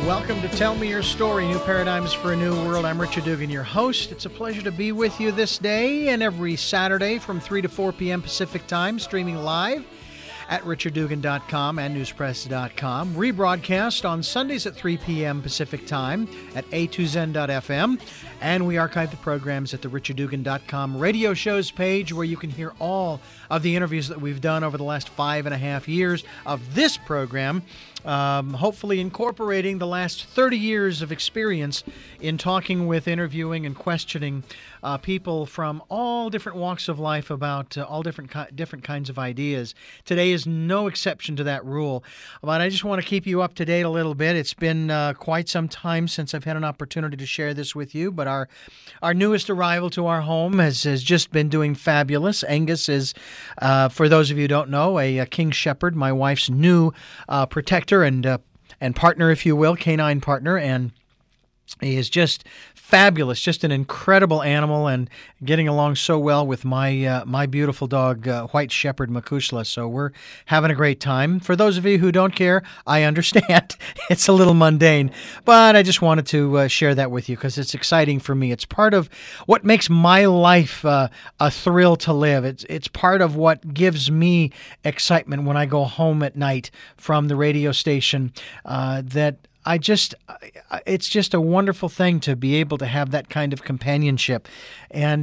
Welcome to Tell Me Your Story, New Paradigms for a New World. I'm Richard Dugan, your host. It's a pleasure to be with you this day and every Saturday from 3 to 4 p.m. Pacific Time, streaming live at richarddugan.com and newspress.com. Rebroadcast on Sundays at 3 p.m. Pacific Time at a2zen.fm. And we archive the programs at the richarddugan.com radio shows page, where you can hear all of the interviews that we've done over the last 5.5 years of this program, hopefully incorporating the last 30 years of experience in talking with, interviewing, and questioning people from all different walks of life about all different kinds of ideas. Today is no exception to that rule. But I just want to keep you up to date a little bit. It's been quite some time since I've had an opportunity to share this with you, but our newest arrival to our home has just been doing fabulous. Angus is, for those of you who don't know, a King Shepherd, my wife's new protector and partner, if you will, canine partner, and he is just fabulous, just an incredible animal, and getting along so well with my beautiful dog, White Shepherd Makushla. So we're having a great time. For those of you who don't care, I understand. It's a little mundane, but I just wanted to share that with you because it's exciting for me. It's part of what makes my life a thrill to live. It's part of what gives me excitement when I go home at night from the radio station, it's just a wonderful thing to be able to have that kind of companionship, and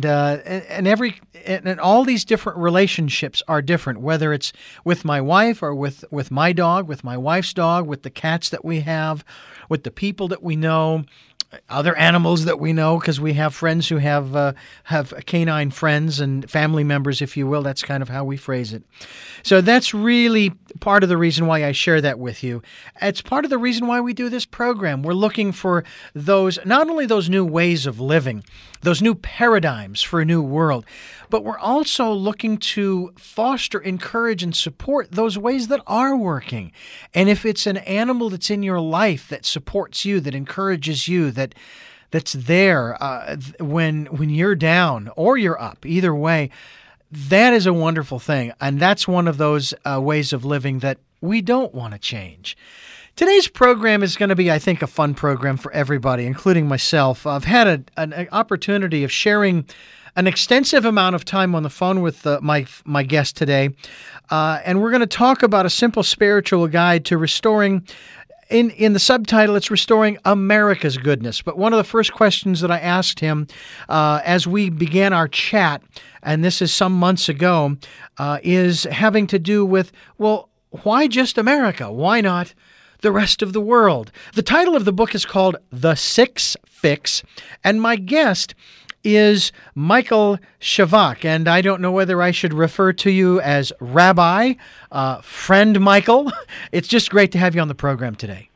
all these different relationships are different, whether it's with my wife or with my dog, with my wife's dog, with the cats that we have, with the people that we know, other animals that we know, because we have friends who have canine friends and family members, if you will. That's kind of how we phrase it. So that's really part of the reason why I share that with you. It's part of the reason why we do this program. We're looking for those, not only those new ways of living, those new paradigms for a new world, but we're also looking to foster, encourage, and support those ways that are working. And if it's an animal that's in your life that supports you, that encourages you, that's there when you're down or you're up, either way, that is a wonderful thing. And that's one of those ways of living that we don't want to change. Today's program is going to be, I think, a fun program for everybody, including myself. I've had an opportunity of sharing an extensive amount of time on the phone with my guest today, and we're going to talk about a simple spiritual guide to restoring. In the subtitle, it's Restoring America's Goodness. But one of the first questions that I asked him as we began our chat, and this is some months ago, is having to do with, well, why just America? Why not the rest of the world? The title of the book is called The Six Fix, and my guest is Michael Shavak, and I don't know whether I should refer to you as Rabbi, friend Michael. It's just great to have you on the program today.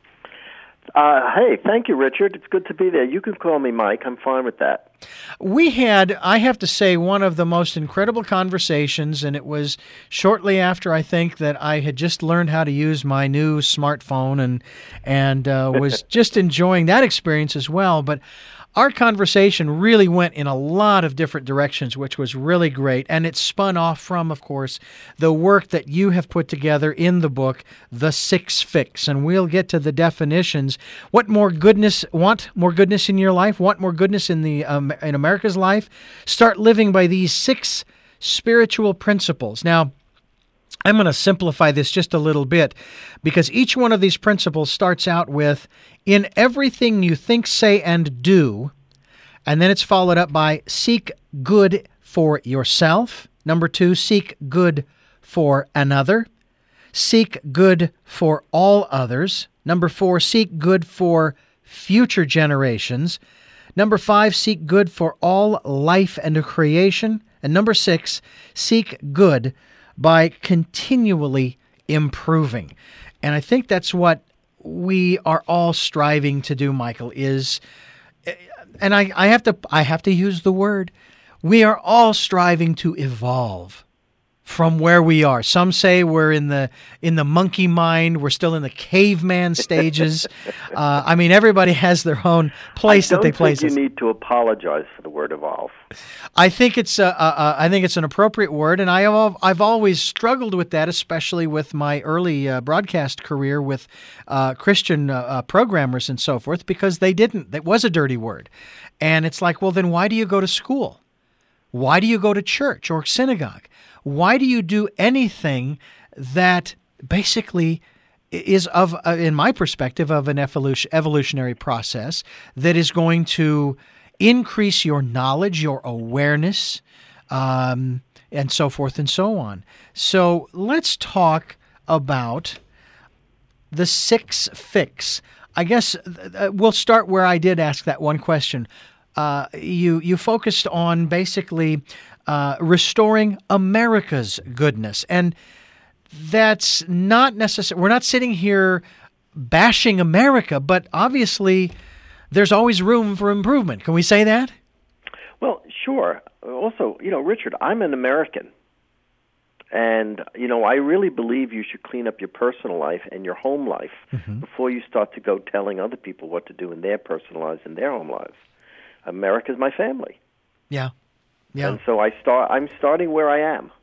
Hey, thank you, Richard. It's good to be there. You can call me Mike. I'm fine with that. We had, I have to say, one of the most incredible conversations, and it was shortly after, I think, that I had just learned how to use my new smartphone and was just enjoying that experience as well. But our conversation really went in a lot of different directions, which was really great. And it spun off from, of course, the work that you have put together in the book, The Six Fix. And we'll get to the definitions. Want more goodness in your life? Want more goodness in in America's life? Start living by these 6 spiritual principles. Now, I'm going to simplify this just a little bit, because each one of these principles starts out with, in everything you think, say, and do, and then it's followed up by seek good for yourself. Number 2, seek good for another. Seek good for all others. Number 4, seek good for future generations. Number 5, seek good for all life and creation. And number 6, seek good by continually improving. And I think that's what we are all striving to do, Michael, is, and I have to use the word, we are all striving to evolve from where we are. Some say we're in the monkey mind. We're still in the caveman stages. I mean, everybody has their own place that they place us. I don't think you need to apologize for the word evolve. I think it's an appropriate word, and I've always struggled with that, especially with my early broadcast career with Christian programmers and so forth, because that was a dirty word. And it's like, well, then why do you go to school? Why do you go to church or synagogue? Why do you do anything that basically is in my perspective, of an evolutionary process that is going to increase your knowledge, your awareness, and so forth and so on. So let's talk about the 6 fix. I guess we'll start where I did ask that one question. You focused on basically restoring America's goodness, and that's not necessary. We're not sitting here bashing America, but obviously there's always room for improvement. Can we say that? Well, sure. Also, Richard, I'm an American. And, I really believe you should clean up your personal life and your home life before you start to go telling other people what to do in their personal lives and their home lives. America's my family. Yeah. And so I'm starting where I am.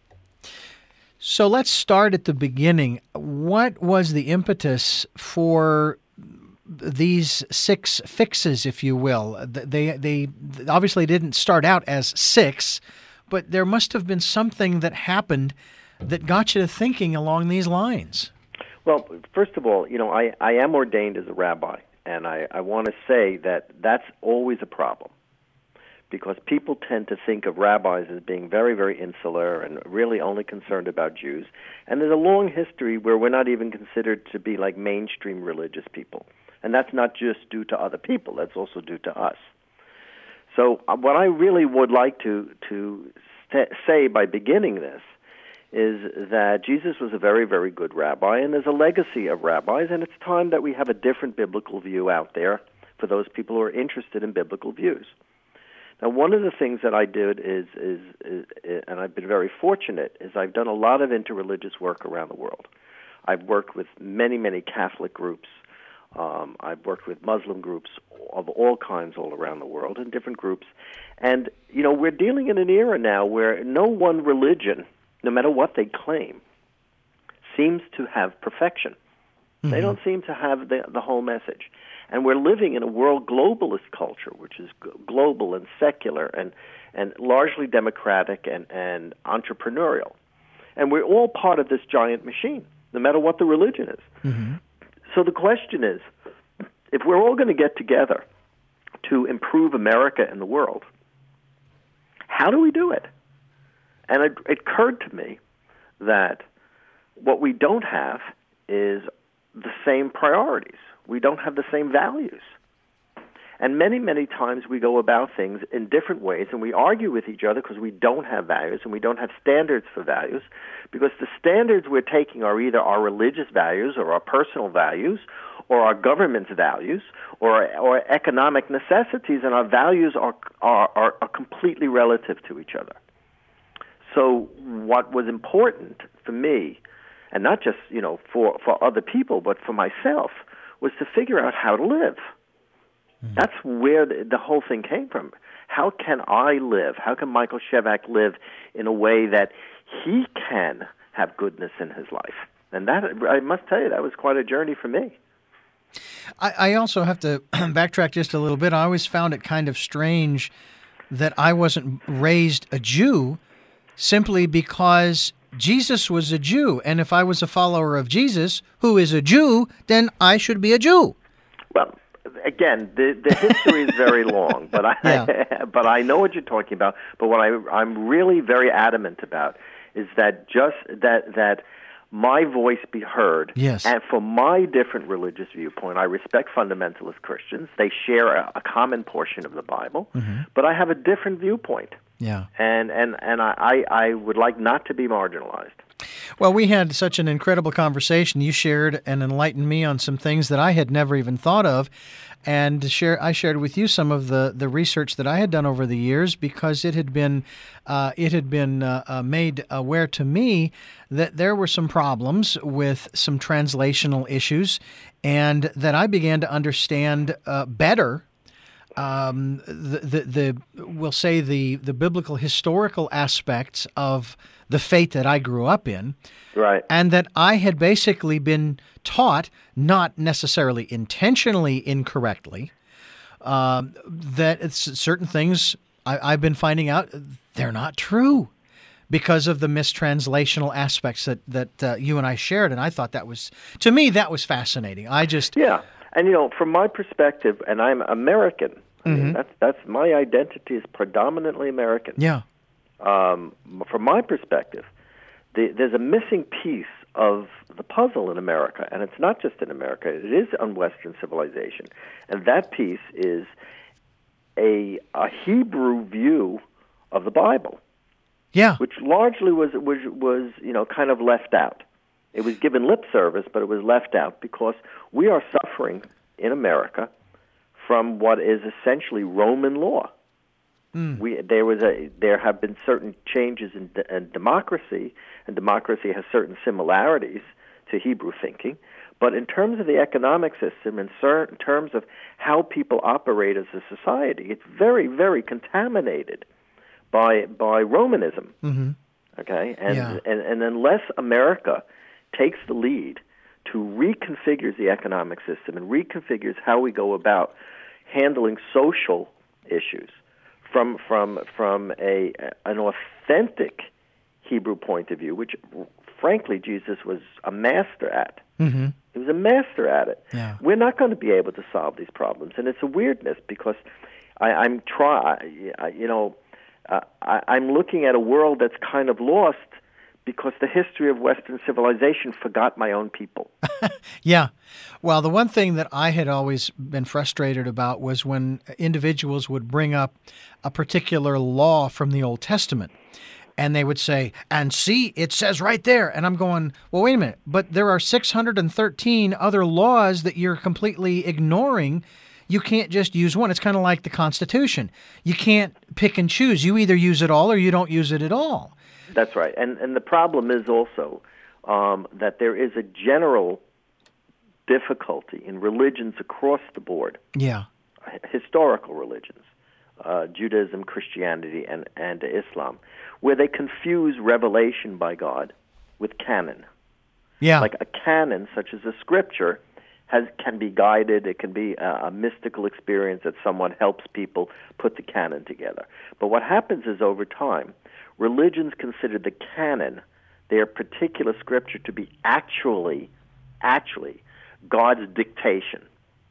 So let's start at the beginning. What was the impetus for these 6 fixes, if you will? They obviously didn't start out as 6, but there must have been something that happened that got you to thinking along these lines. Well, first of all, I am ordained as a rabbi, and I want to say that that's always a problem, because people tend to think of rabbis as being very, very insular and really only concerned about Jews. And there's a long history where we're not even considered to be like mainstream religious people. And that's not just due to other people, that's also due to us. So what I really would like to say by beginning this is that Jesus was a very, very good rabbi, and there's a legacy of rabbis, and it's time that we have a different biblical view out there for those people who are interested in biblical views. Now, one of the things that I did is, and I've been very fortunate, is I've done a lot of interreligious work around the world. I've worked with many, many Catholic groups. I've worked with Muslim groups of all kinds all around the world, and different groups. And, we're dealing in an era now where no one religion, no matter what they claim, seems to have perfection. Mm-hmm. They don't seem to have the whole message. And we're living in a world globalist culture, which is global and secular and largely democratic and entrepreneurial. And we're all part of this giant machine, no matter what the religion is. Mm-hmm. So the question is, if we're all going to get together to improve America and the world, how do we do it? And it occurred to me that what we don't have is the same priorities. We don't have the same values. And many, many times we go about things in different ways, and we argue with each other because we don't have values and we don't have standards for values, because the standards we're taking are either our religious values or our personal values or our government's values or economic necessities, and our values are completely relative to each other. So what was important for me, and not just for other people, but for myself, was to figure out how to live. Mm-hmm. That's where the whole thing came from. How can I live? How can Michael Shevak live in a way that he can have goodness in his life? And that, I must tell you, that was quite a journey for me. I also have to backtrack just a little bit. I always found it kind of strange that I wasn't raised a Jew simply because Jesus was a Jew. And if I was a follower of Jesus, who is a Jew, then I should be a Jew. Well, again, the history is very long, but I know what you're talking about. But what I'm really very adamant about is that that my voice be heard. Yes. And for my different religious viewpoint, I respect fundamentalist Christians. They share a common portion of the Bible, mm-hmm. but I have a different viewpoint. Yeah. And I would like not to be marginalized. Well, we had such an incredible conversation. You shared and enlightened me on some things that I had never even thought of. And I shared with you some of the research that I had done over the years, because it had been made aware to me that there were some problems with some translational issues, and that I began to understand better we'll say the biblical historical aspects of the faith that I grew up in. Right. And that I had basically been taught, not necessarily intentionally incorrectly, that certain things I've been finding out they're not true because of the mistranslational aspects that you and I shared. And I thought to me, that was fascinating. Yeah. And, from my perspective, and I'm American, I mean, that's my identity is predominantly American. Yeah. From my perspective, there's a missing piece of the puzzle in America, and it's not just in America. It is on Western civilization, and that piece is a Hebrew view of the Bible. Yeah. Which largely was kind of left out. It was given lip service, but it was left out because we are suffering in America from what is essentially Roman law. There have been certain changes in democracy, and democracy has certain similarities to Hebrew thinking. But in terms of the economic system, in terms of how people operate as a society, it's very, very contaminated by Romanism. Mm-hmm. Okay, and unless America takes the lead to reconfigures the economic system and reconfigures how we go about handling social issues from an authentic Hebrew point of view, which frankly Jesus was a master at. Mm-hmm. He was a master at it. Yeah. We're not going to be able to solve these problems, and it's a weirdness because I'm looking at a world that's kind of lost because the history of Western civilization forgot my own people. Yeah. Well, the one thing that I had always been frustrated about was when individuals would bring up a particular law from the Old Testament, and they would say, and see, it says right there. And I'm going, well, wait a minute, but there are 613 other laws that you're completely ignoring. You can't just use one. It's kind of like the Constitution. You can't pick and choose. You either use it all or you don't use it at all. That's right. And the problem is also that there is a general difficulty in religions across the board. Yeah. Historical religions, Judaism, Christianity, and Islam, where they confuse revelation by God with canon. Yeah. Like a canon, such as a scripture, can be guided. It can be a mystical experience that someone helps people put the canon together. But what happens is over time, religions consider the canon, their particular scripture, to be actually God's dictation.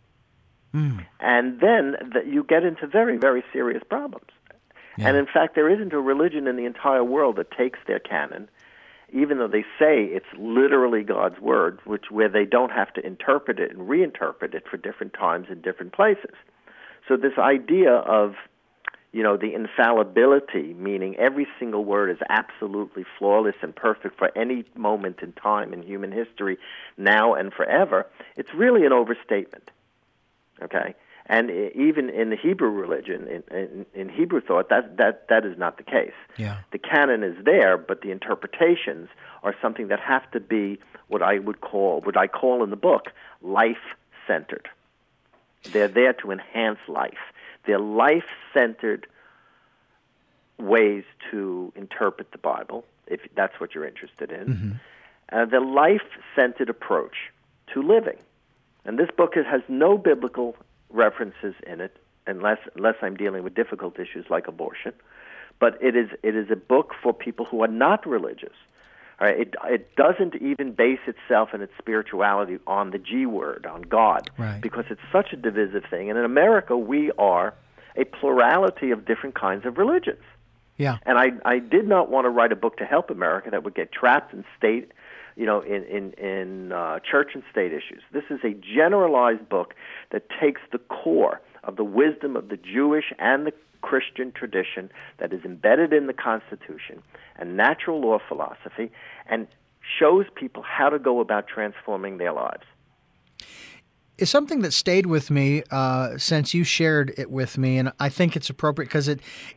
And then you get into very, very serious problems. Yeah. And in fact, there isn't a religion in the entire world that takes their canon, even though they say it's literally God's word, where they don't have to interpret it and reinterpret it for different times in different places. So this idea of the infallibility, meaning every single word is absolutely flawless and perfect for any moment in time in human history, now and forever, it's really an overstatement. Okay? And even in the Hebrew religion, in Hebrew thought, that is not the case. Yeah. The canon is there, but the interpretations are something that have to be what I call in the book, life-centered. They're there to enhance life. They're life-centered ways to interpret the Bible, if that's what you're interested in. Mm-hmm. The life-centered approach to living. And this book has no biblical references in it, unless I'm dealing with difficult issues like abortion. But it is a book for people who are not religious. All right? It doesn't even base itself in its spirituality on the G word, on God, right, because it's such a divisive thing. And in America, we are a plurality of different kinds of religions. Yeah. And I did not want to write a book to help America that would get trapped in state, in church and state issues. This is a generalized book that takes the core of the wisdom of the Jewish and the Christian tradition that is embedded in the Constitution and natural law philosophy and shows people how to go about transforming their lives. Is something that stayed with me since you shared it with me, and I think it's appropriate because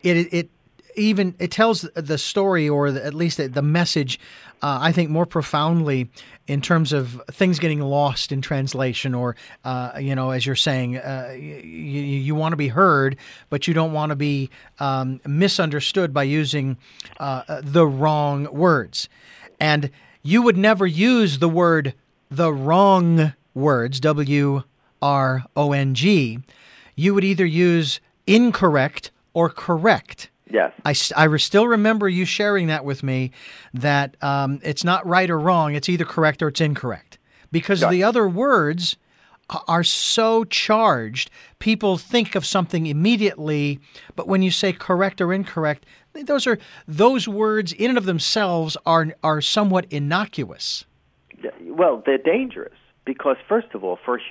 it tells the story, or at least the message, I think, more profoundly in terms of things getting lost in translation, or as you're saying, you want to be heard, but you don't want to be misunderstood by using the wrong words. And you would never use the wrong words, WRONG. You would either use incorrect or correct. Yes. I still remember you sharing that with me, that it's not right or wrong, it's either correct or it's incorrect. Because the other words are so charged, people think of something immediately, but when you say correct or incorrect, those words in and of themselves are somewhat innocuous. Well, they're dangerous because, first of all, for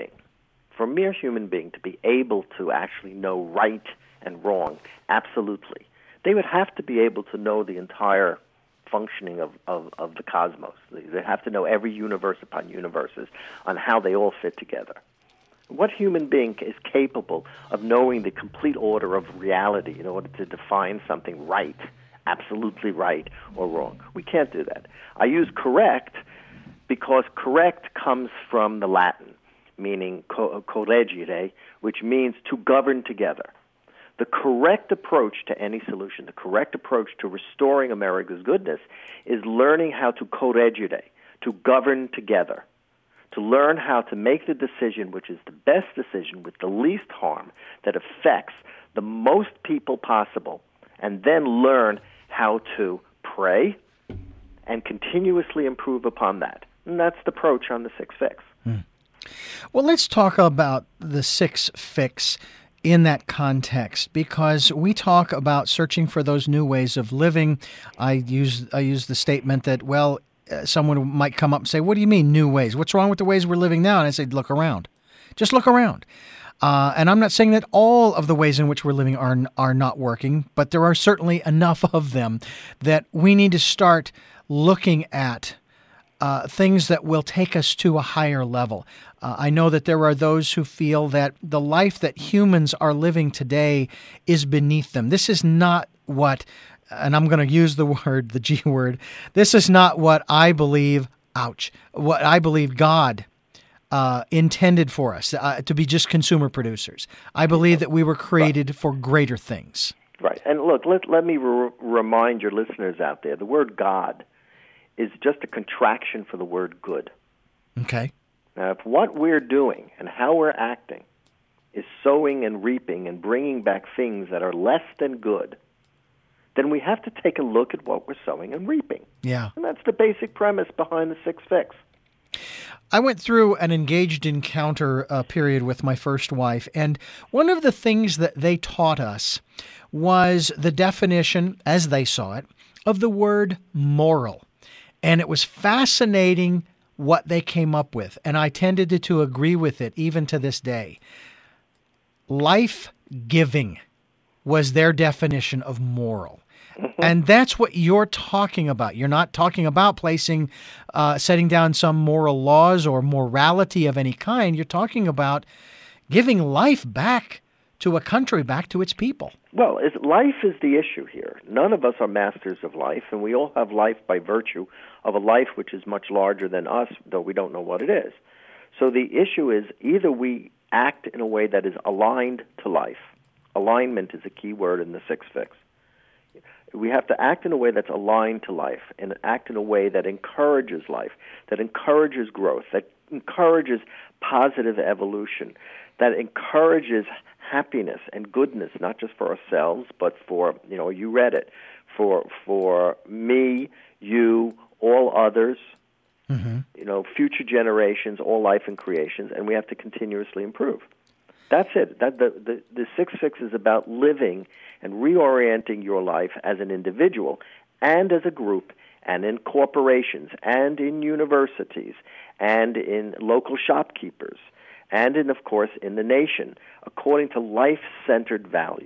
a mere human being to be able to actually know right and wrong, absolutely, they would have to be able to know the entire functioning of the cosmos. They have to know every universe upon universes on how they all fit together. What human being is capable of knowing the complete order of reality in order to define something right, absolutely right, or wrong? We can't do that. I use correct because correct comes from the Latin, meaning corregere, which means to govern together. The correct approach to any solution, the correct approach to restoring America's goodness, is learning how to corregere, to govern together, to learn how to make the decision which is the best decision with the least harm that affects the most people possible, and then learn how to pray and continuously improve upon that. And that's the approach on the Six Fix. Well, let's talk about the Six Fix in that context, because we talk about searching for those new ways of living. I use the statement that, someone might come up and say, what do you mean new ways? What's wrong with the ways we're living now? And I say, look around. Just look around. And I'm not saying that all of the ways in which we're living are not working, but there are certainly enough of them that we need to start looking at things that will take us to a higher level. I know that there are those who feel that the life that humans are living today is beneath them. This is not what, and I'm going to use the G word, this is not what I believe, what I believe God intended for us, to be just consumer producers. I believe that we were created for greater things. Right. And look, let me remind your listeners out there, the word God is just a contraction for the word good. Okay. Now, if what we're doing and how we're acting is sowing and reaping and bringing back things that are less than good, then we have to take a look at what we're sowing and reaping. Yeah. And that's the basic premise behind the Six Fix. I went through an engaged encounter period with my first wife, and one of the things that they taught us was the definition, as they saw it, of the word moral. And it was fascinating what they came up with, and I tended to agree with it even to this day. Life-giving was their definition of moral. Mm-hmm. And that's what you're talking about. You're not talking about setting down some moral laws or morality of any kind. You're talking about giving life back to a country, back to its people. Well, life is the issue here. None of us are masters of life, and we all have life by virtue of a life which is much larger than us, though we don't know what it is. So the issue is either we act in a way that is aligned to life. Alignment is a key word in the Six Fix. We have to act in a way that's aligned to life and act in a way that encourages life, that encourages growth, that encourages positive evolution, that encourages happiness and goodness, not just for ourselves, but for, you read it, for me, you, all others, future generations, all life and creations, and we have to continuously improve. That's it. The Six Fix is about living and reorienting your life as an individual and as a group and in corporations and in universities and in local shopkeepers and of course, in the nation, according to life-centered values.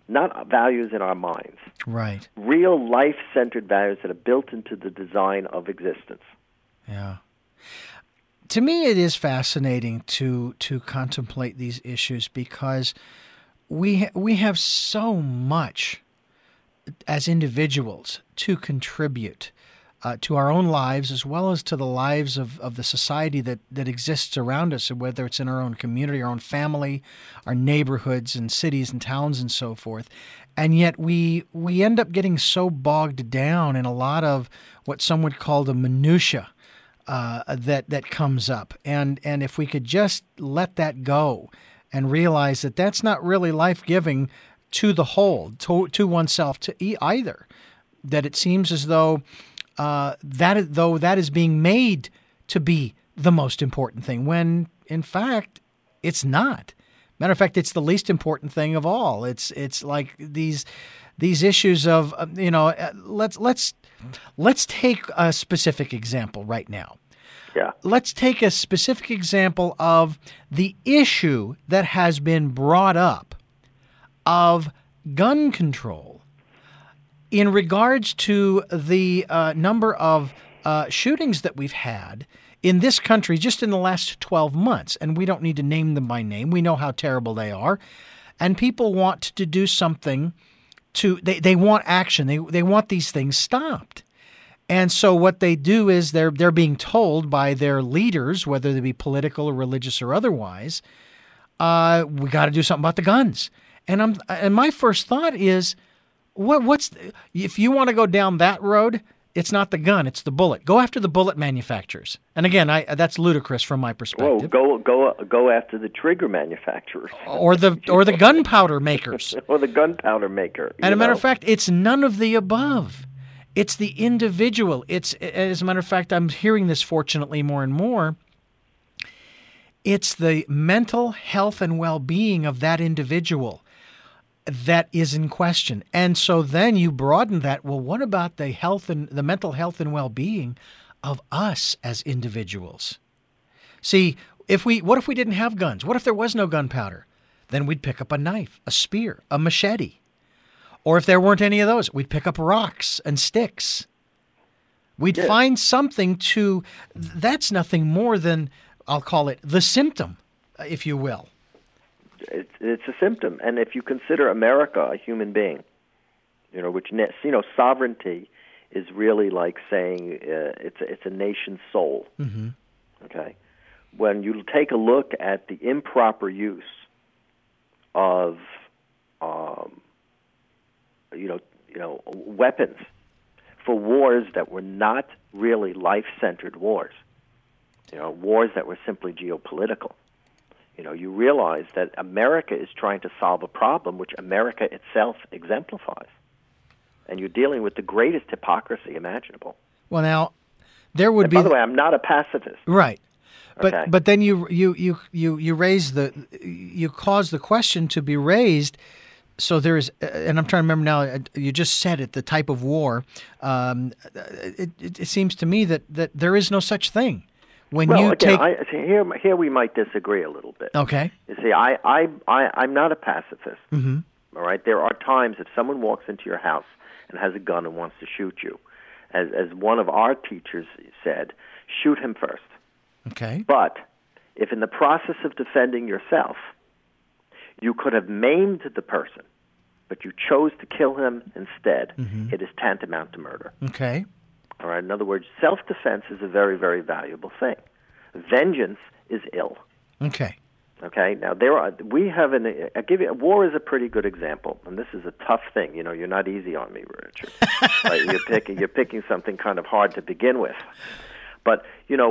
not values in our minds. Right. Real life-centered values that are built into the design of existence. Yeah. To me, it is fascinating to contemplate these issues because we have so much as individuals to contribute to our own lives as well as to the lives of the society that exists around us, whether it's in our own community, our own family, our neighborhoods and cities and towns and so forth. And yet we end up getting so bogged down in a lot of what some would call the minutia that comes up. And if we could just let that go and realize that that's not really life-giving to the whole, to oneself, to either, that it seems as though that is being made to be the most important thing, when in fact it's not. Matter of fact, it's the least important thing of all. It's like these issues of let's take a specific example right now. Yeah. Let's take a specific example of the issue that has been brought up of gun control in regards to the number of shootings that we've had in this country just in the last 12 months. And we don't need to name them by name. We know how terrible they are. And people want to do something they want action. They want these things stopped. And so what they do is they're being told by their leaders, whether they be political or religious or otherwise, we got to do something about the guns. And my first thought is, if you want to go down that road, it's not the gun, it's the bullet. Go after the bullet manufacturers. And again, that's ludicrous from my perspective. Well, go after the trigger manufacturers, or the gunpowder makers, or the gunpowder maker. And a matter of fact, it's none of the above. It's the individual. As a matter of fact, I'm hearing this fortunately more and more. It's the mental health and well-being of that individual that is in question. And so then you broaden that. Well, what about the mental health and well-being of us as individuals? See, what if we didn't have guns? What if there was no gunpowder? Then we'd pick up a knife, a spear, a machete. Or if there weren't any of those, we'd pick up rocks and sticks. We'd find something that's nothing more than, I'll call it, the symptom, if you will. It's a symptom. And if you consider America a human being, which, sovereignty is really like saying it's a nation's soul. Mm-hmm. Okay? When you take a look at the improper use of weapons for wars that were not really life-centered wars, wars that were simply geopolitical. You realize that America is trying to solve a problem which America itself exemplifies. And you're dealing with the greatest hypocrisy imaginable. Well, now, there would be... By the way, I'm not a pacifist. Right. Okay. But then you cause the question to be raised. So there is, and I'm trying to remember now, you just said it, the type of war. It seems to me that there is no such thing. Here we might disagree a little bit. Okay. You see, I'm not a pacifist. Mm-hmm. All right. There are times if someone walks into your house and has a gun and wants to shoot you, as one of our teachers said, shoot him first. Okay. But if in the process of defending yourself, you could have maimed the person, but you chose to kill him instead, mm-hmm. It is tantamount to murder. Okay. All right. In other words, self-defense is a very, very valuable thing. Vengeance is ill. Okay. Okay. Now war is a pretty good example, and this is a tough thing. You're not easy on me, Richard. Right? You're picking something kind of hard to begin with. But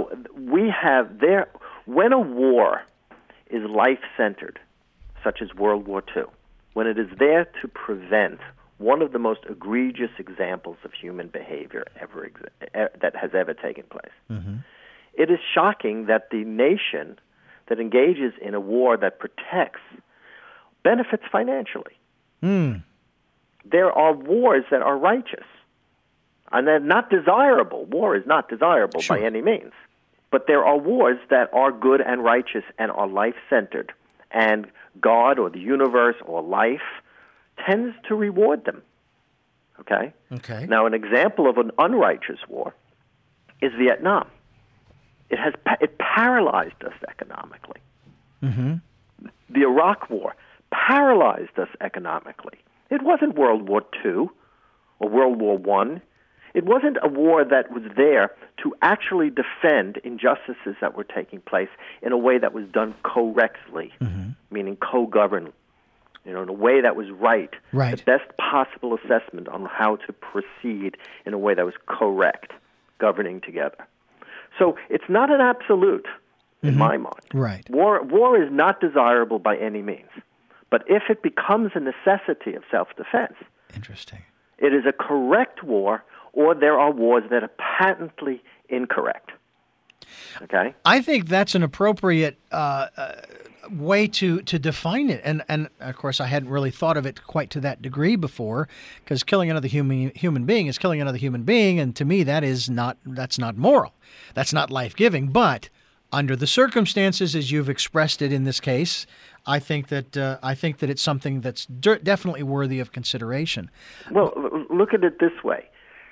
when a war is life-centered, such as World War II, when it is there to prevent one of the most egregious examples of human behavior that has ever taken place. Mm-hmm. It is shocking that the nation that engages in a war that protects benefits financially. Mm. There are wars that are righteous, and they're not desirable. War is not desirable by any means. But there are wars that are good and righteous and are life-centered, and God or the universe or life tends to reward them. Okay? Okay. Now, an example of an unrighteous war is Vietnam. It paralyzed us economically. Mm-hmm. The Iraq War paralyzed us economically. It wasn't World War II or World War I. It wasn't a war that was there to actually defend injustices that were taking place in a way that was done correctly, meaning co-governed, in a way that was right, Right. the best possible assessment on how to proceed in a way that was correct, governing together. So it's not an absolute, in my mind. Right. War is not desirable by any means. But if it becomes a necessity of self-defense, Interesting. it is a correct war, or there are wars that are patently incorrect. Okay? I think that's an appropriate way to define it. And of course, I hadn't really thought of it quite to that degree before, because killing another human being is killing another human being, and to me, that's not moral. That's not life-giving. But under the circumstances, as you've expressed it in this case, I think that it's something that's definitely worthy of consideration. Well, look at it this way.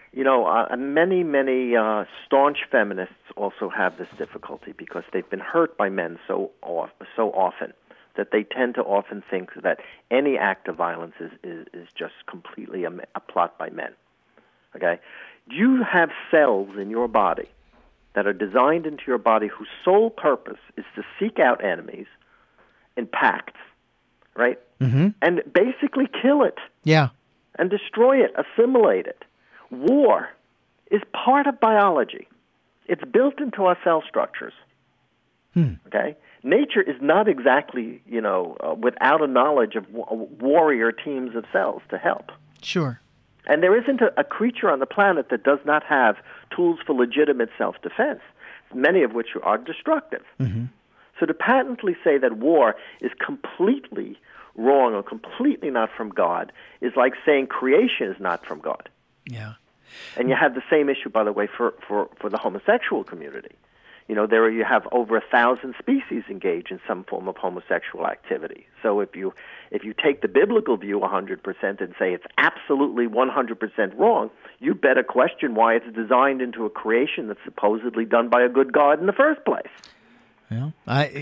Many staunch feminists also have this difficulty because they've been hurt by men so often that they tend to often think that any act of violence is just completely a plot by men. Okay? You have cells in your body that are designed into your body whose sole purpose is to seek out enemies in pacts, right? Mm-hmm. And basically kill it. Yeah. And destroy it, assimilate it. War is part of biology. It's built into our cell structures. Okay? Nature is not exactly, without a knowledge of warrior teams of cells to help. Sure. And there isn't a creature on the planet that does not have tools for legitimate self-defense, many of which are destructive. Mm-hmm. So to patently say that war is completely wrong or completely not from God is like saying creation is not from God. Yeah. And you have the same issue, by the way, for the homosexual community. There you have over 1,000 species engaged in some form of homosexual activity. So if you take the biblical view 100% and say it's absolutely 100% wrong, you better question why it's designed into a creation that's supposedly done by a good God in the first place. Well,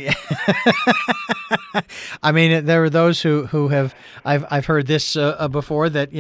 I mean, there are those who have I've heard this before that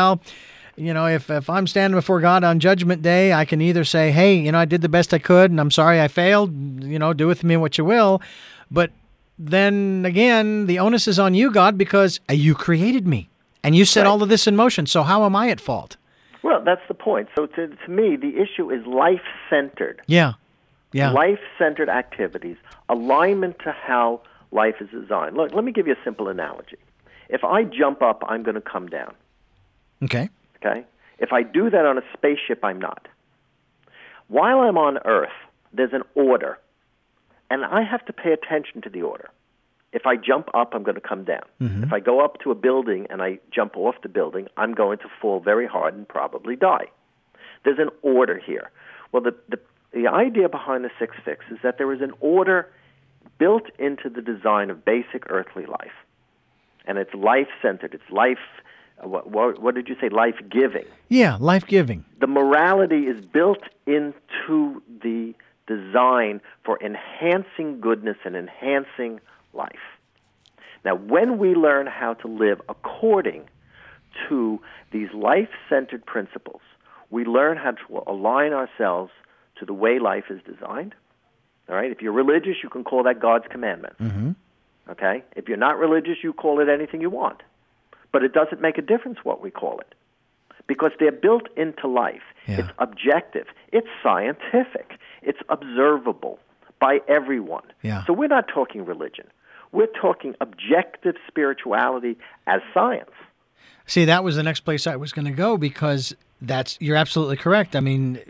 if I'm standing before God on Judgment Day, I can either say, hey, I did the best I could, and I'm sorry I failed. Do with me what you will. But then again, the onus is on you, God, because you created me and you set all of this in motion. So how am I at fault? Well, that's the point. So to me, the issue is life-centered. Yeah. Life-centered activities, alignment to how life is designed. Look, let me give you a simple analogy. If I jump up, I'm going to come down. Okay. If I do that on a spaceship, I'm not. While I'm on Earth, there's an order, and I have to pay attention to the order. If I jump up, I'm going to come down. Mm-hmm. If I go up to a building and I jump off the building, I'm going to fall very hard and probably die. There's an order here. Well, the idea behind the Six Fix is that there is an order built into the design of basic earthly life. And it's life-centered. It's life, what did you say, life-giving. Yeah, life-giving. The morality is built into the design for enhancing goodness and enhancing life. Now, when we learn how to live according to these life-centered principles, we learn how to align ourselves to the way life is designed. All right? If you're religious, you can call that God's commandments. Mm-hmm. Okay? If you're not religious, you call it anything you want. But it doesn't make a difference what we call it, because they're built into life. Yeah. It's objective. It's scientific. It's observable by everyone. Yeah. So we're not talking religion. We're talking objective spirituality as science. See, that was the next place I was going to go, because you're absolutely correct. I mean,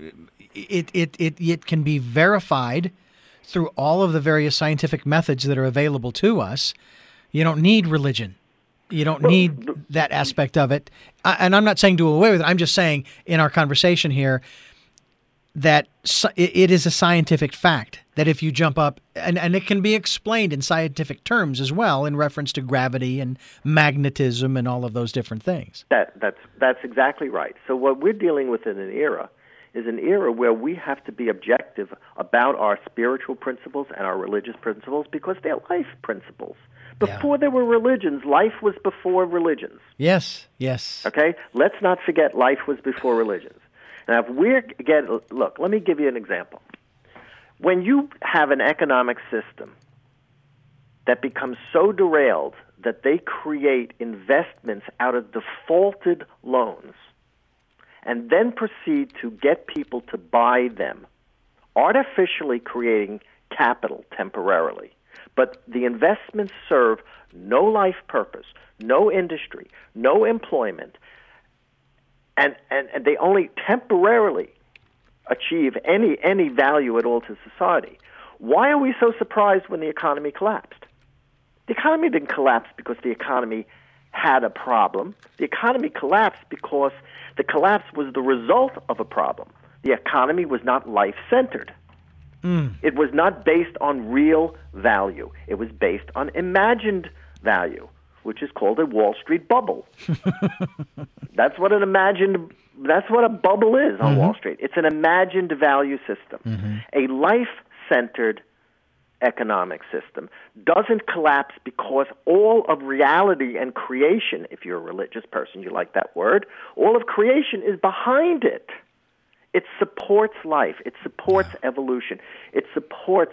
it can be verified through all of the various scientific methods that are available to us. You don't need religion. You don't need that aspect of it. And I'm not saying do away with it. I'm just saying in our conversation here that it is a scientific fact that if you jump up, and it can be explained in scientific terms as well in reference to gravity and magnetism and all of those different things. That's exactly right. So what we're dealing with in an era is an era where we have to be objective about our spiritual principles and our religious principles because they're life principles. Before there were religions, life was before religions. Yes. Okay? Let's not forget life was before religions. Now, look, let me give you an example. When you have an economic system that becomes so derailed that they create investments out of defaulted loans and then proceed to get people to buy them, artificially creating capital temporarily, but the investments serve no life purpose, no industry, no employment, and they only temporarily achieve any value at all to society. Why are we so surprised when the economy collapsed? The economy didn't collapse because the economy had a problem. The economy collapsed because the collapse was the result of a problem. The economy was not life-centered. It was not based on real value. It was based on imagined value, which is called a Wall Street bubble. That's what a bubble is on Wall Street. It's an imagined value system. A life-centered economic system doesn't collapse because all of reality and creation, if you're a religious person, you like that word, all of creation is behind it. It supports life. It supports evolution. It supports,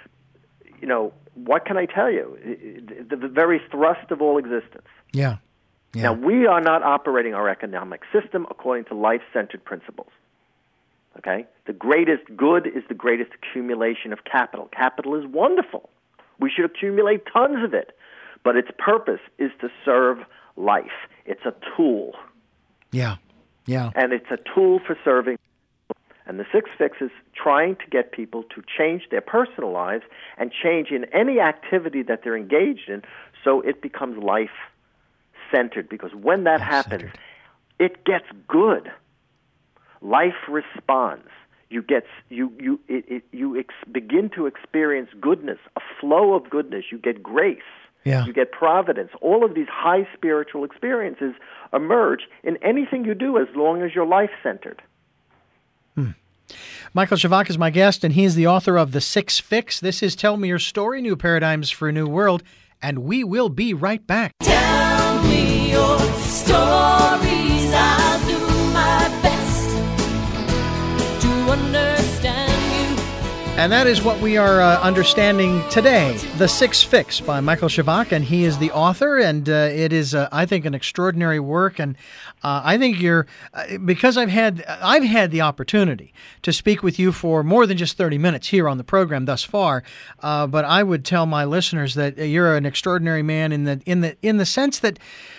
what can I tell you? The very thrust of all existence. Yeah. Now, we are not operating our economic system according to life-centered principles. Okay? The greatest good is the greatest accumulation of capital. Capital is wonderful. We should accumulate tons of it. But its purpose is to serve life. It's a tool. Yeah. And it's a tool for serving. And the Six Fix is trying to get people to change their personal lives and change in any activity that they're engaged in so it becomes life-centered. Because when that happens, it gets good. Life responds. You begin to experience goodness, a flow of goodness. You get grace. Yeah. You get providence. All of these high spiritual experiences emerge in anything you do as long as you're life-centered. Michael Shevak is my guest, and he is the author of The Six Fix. This is Tell Me Your Story, New Paradigms for a New World, and we will be right back. Tell me your stories, I'll do my best to understand you. And that is what we are understanding today, The Six Fix by Michael Shevak, and he is the author, and it is, I think, an extraordinary work, and I think because I've had the opportunity to speak with you for more than just 30 minutes here on the program thus far, but I would tell my listeners that you're an extraordinary man in the sense that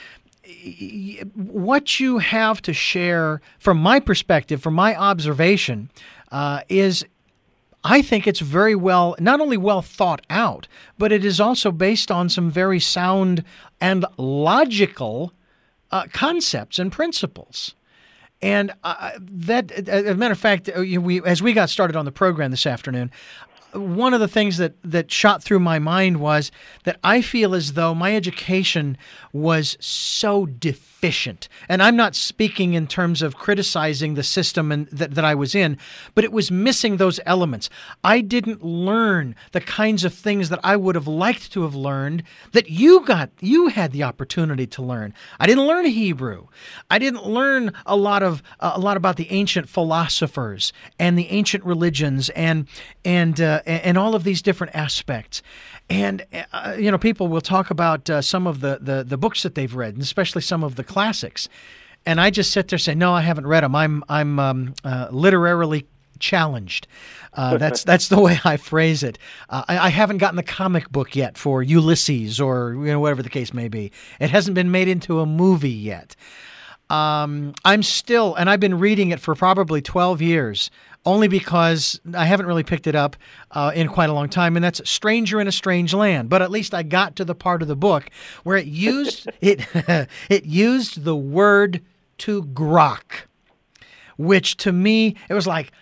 what you have to share, from my perspective, from my observation, is, I think it's very not only well thought out, but it is also based on some very sound and logical concepts and principles. And that, as a matter of fact, as we got started on the program this afternoon, one of the things that shot through my mind was that I feel as though my education was so deficient. And I'm not speaking in terms of criticizing the system that I was in, but it was missing those elements. I didn't learn the kinds of things that I would have liked to have learned that you had the opportunity to learn. I didn't learn Hebrew. I didn't learn a lot about the ancient philosophers and the ancient religions and all of these different aspects. And, people will talk about some of the books that they've read, and especially some of the classics. And I just sit there and say, no, I haven't read them. I'm literarily challenged. That's the way I phrase it. I haven't gotten the comic book yet for Ulysses or whatever the case may be. It hasn't been made into a movie yet. I'm still, and I've been reading it for probably 12 years, only because I haven't really picked it up in quite a long time, and that's Stranger in a Strange Land. But at least I got to the part of the book where it used it used the word to grok, which to me, it was like,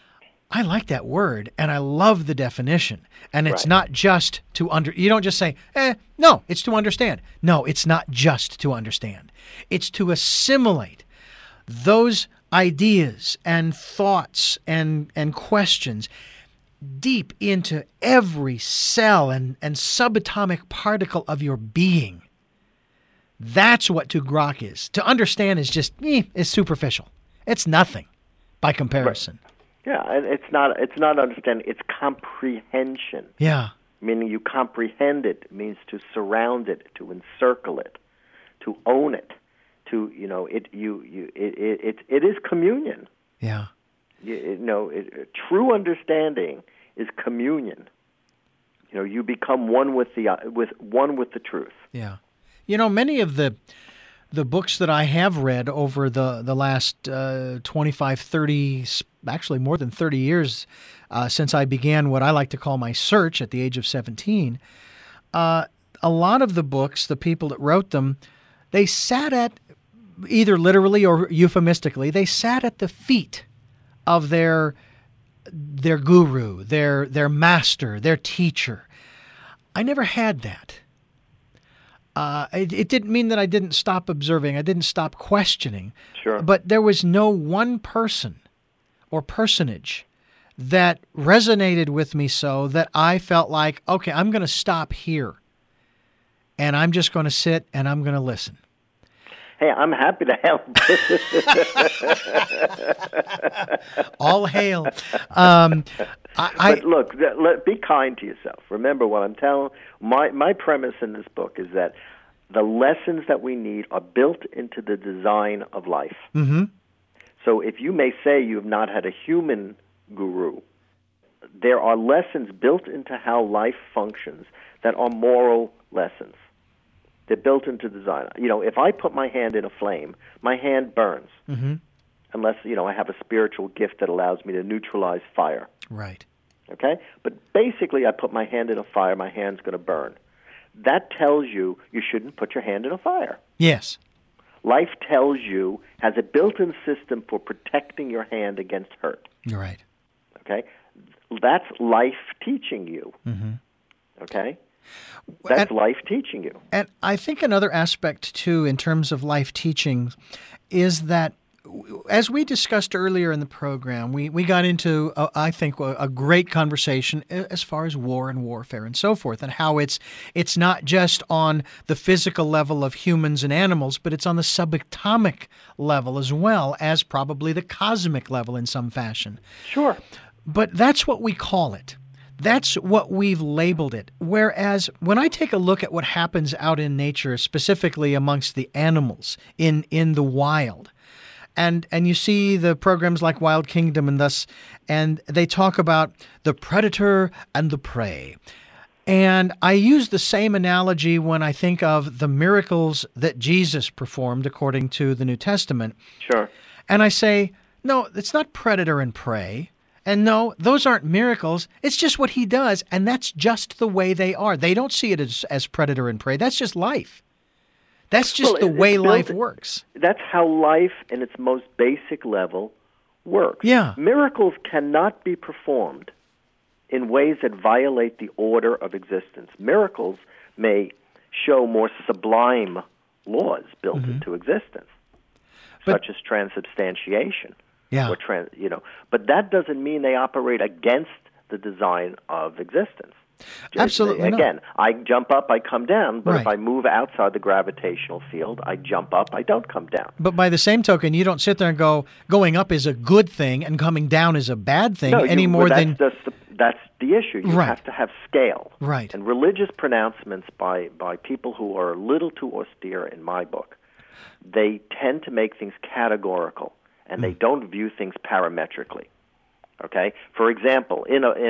I like that word, and I love the definition. And it's Right. not just to you don't just say, no, it's to understand. No, it's not just to understand. It's to assimilate those ideas and thoughts and questions deep into every cell and subatomic particle of your being. That's what to grok is. To understand is just is superficial. It's nothing by comparison. Yeah, and it's not understanding, it's comprehension. Yeah. Meaning you comprehend it. It means to surround it, to encircle it, to own it, to it is communion. Yeah. True understanding is communion. You become one with the truth. Yeah. Many of the books that I have read over the last 25, 30, actually more than 30 years since I began what I like to call my search at the age of 17, a lot of the books, the people that wrote them, they sat at, either literally or euphemistically, they sat at the feet of their guru, their master, their teacher. I never had that. It didn't mean that I didn't stop observing. I didn't stop questioning. Sure. But there was no one person or personage that resonated with me so that I felt like, okay, I'm going to stop here. And I'm just going to sit and I'm going to listen. Hey, I'm happy to help. All hail. But look, be kind to yourself. Remember what I'm telling. My premise in this book is that the lessons that we need are built into the design of life. Mm-hmm. So if you may say you have not had a human guru, there are lessons built into how life functions that are moral lessons. They're built into design. If I put my hand in a flame, my hand burns. Mm-hmm. Unless, I have a spiritual gift that allows me to neutralize fire. Right. Okay? But basically, I put my hand in a fire, my hand's going to burn. That tells you shouldn't put your hand in a fire. Yes. Life tells you, has a built-in system for protecting your hand against hurt. Right. Okay? That's life teaching you. Mm-hmm. Okay? That's life teaching you. And I think another aspect, too, in terms of life teaching is that, as we discussed earlier in the program, we got into, I think, a great conversation as far as war and warfare and so forth, and how it's not just on the physical level of humans and animals, but it's on the subatomic level as well as probably the cosmic level in some fashion. Sure. But that's what we call it. That's what we've labeled it. Whereas when I take a look at what happens out in nature, specifically amongst the animals in the wild, and you see the programs like Wild Kingdom and they talk about the predator and the prey. And I use the same analogy when I think of the miracles that Jesus performed according to the New Testament. Sure. And I say, no, it's not predator and prey. And no, those aren't miracles. It's just what he does, and that's just the way they are. They don't see it as predator and prey. That's just life. That's just the way life works. That's how life, in its most basic level, works. Yeah. Miracles cannot be performed in ways that violate the order of existence. Miracles may show more sublime laws built into existence, such as transubstantiation. Yeah. Or but that doesn't mean they operate against the design of existence. Absolutely Again, not. I jump up, I come down, but Right. if I move outside the gravitational field, I jump up, I don't come down. But by the same token, you don't sit there and go, going up is a good thing and coming down is a bad thing any more than... That's the issue. You Right. have to have scale. Right. And religious pronouncements by people who are a little too austere, in my book, they tend to make things categorical, and they don't view things parametrically. Okay? For example,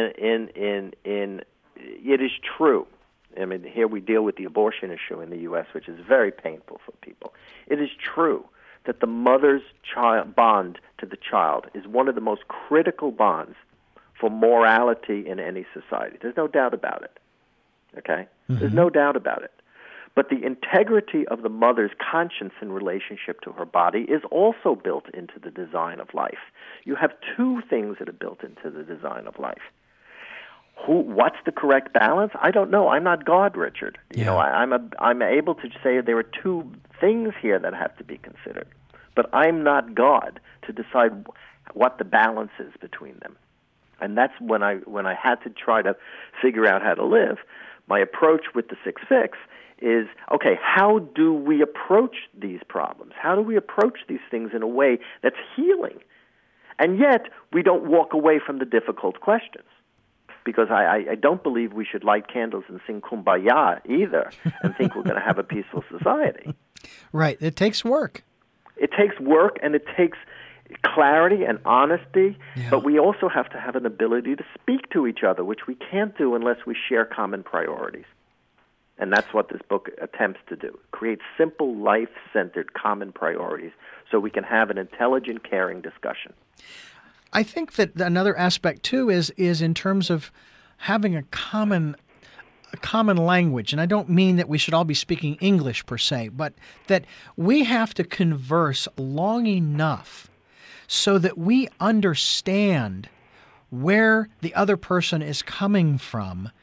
it is true. I mean, here we deal with the abortion issue in the U.S., which is very painful for people. It is true that the mother's bond to the child is one of the most critical bonds for morality in any society. There's no doubt about it. Okay? There's no doubt about it. But the integrity of the mother's conscience in relationship to her body is also built into the design of life. You have two things that are built into the design of life. What's the correct balance? I don't know. I'm not God, Richard. You know, I'm able to say there are two things here that have to be considered. But I'm not God to decide what the balance is between them. And that's when I had to try to figure out how to live. My approach with the 6 Fix is, okay, how do we approach these problems? How do we approach these things in a way that's healing? And yet, we don't walk away from the difficult questions. Because I don't believe we should light candles and sing Kumbaya either and think we're going to have a peaceful society. Right. It takes work. It takes work, and it takes clarity and honesty, but we also have to have an ability to speak to each other, which we can't do unless we share common priorities. And that's what this book attempts to do, create simple, life-centered common priorities so we can have an intelligent, caring discussion. I think that another aspect, too, is in terms of having a common language. And I don't mean that we should all be speaking English per se, but that we have to converse long enough so that we understand where the other person is coming from,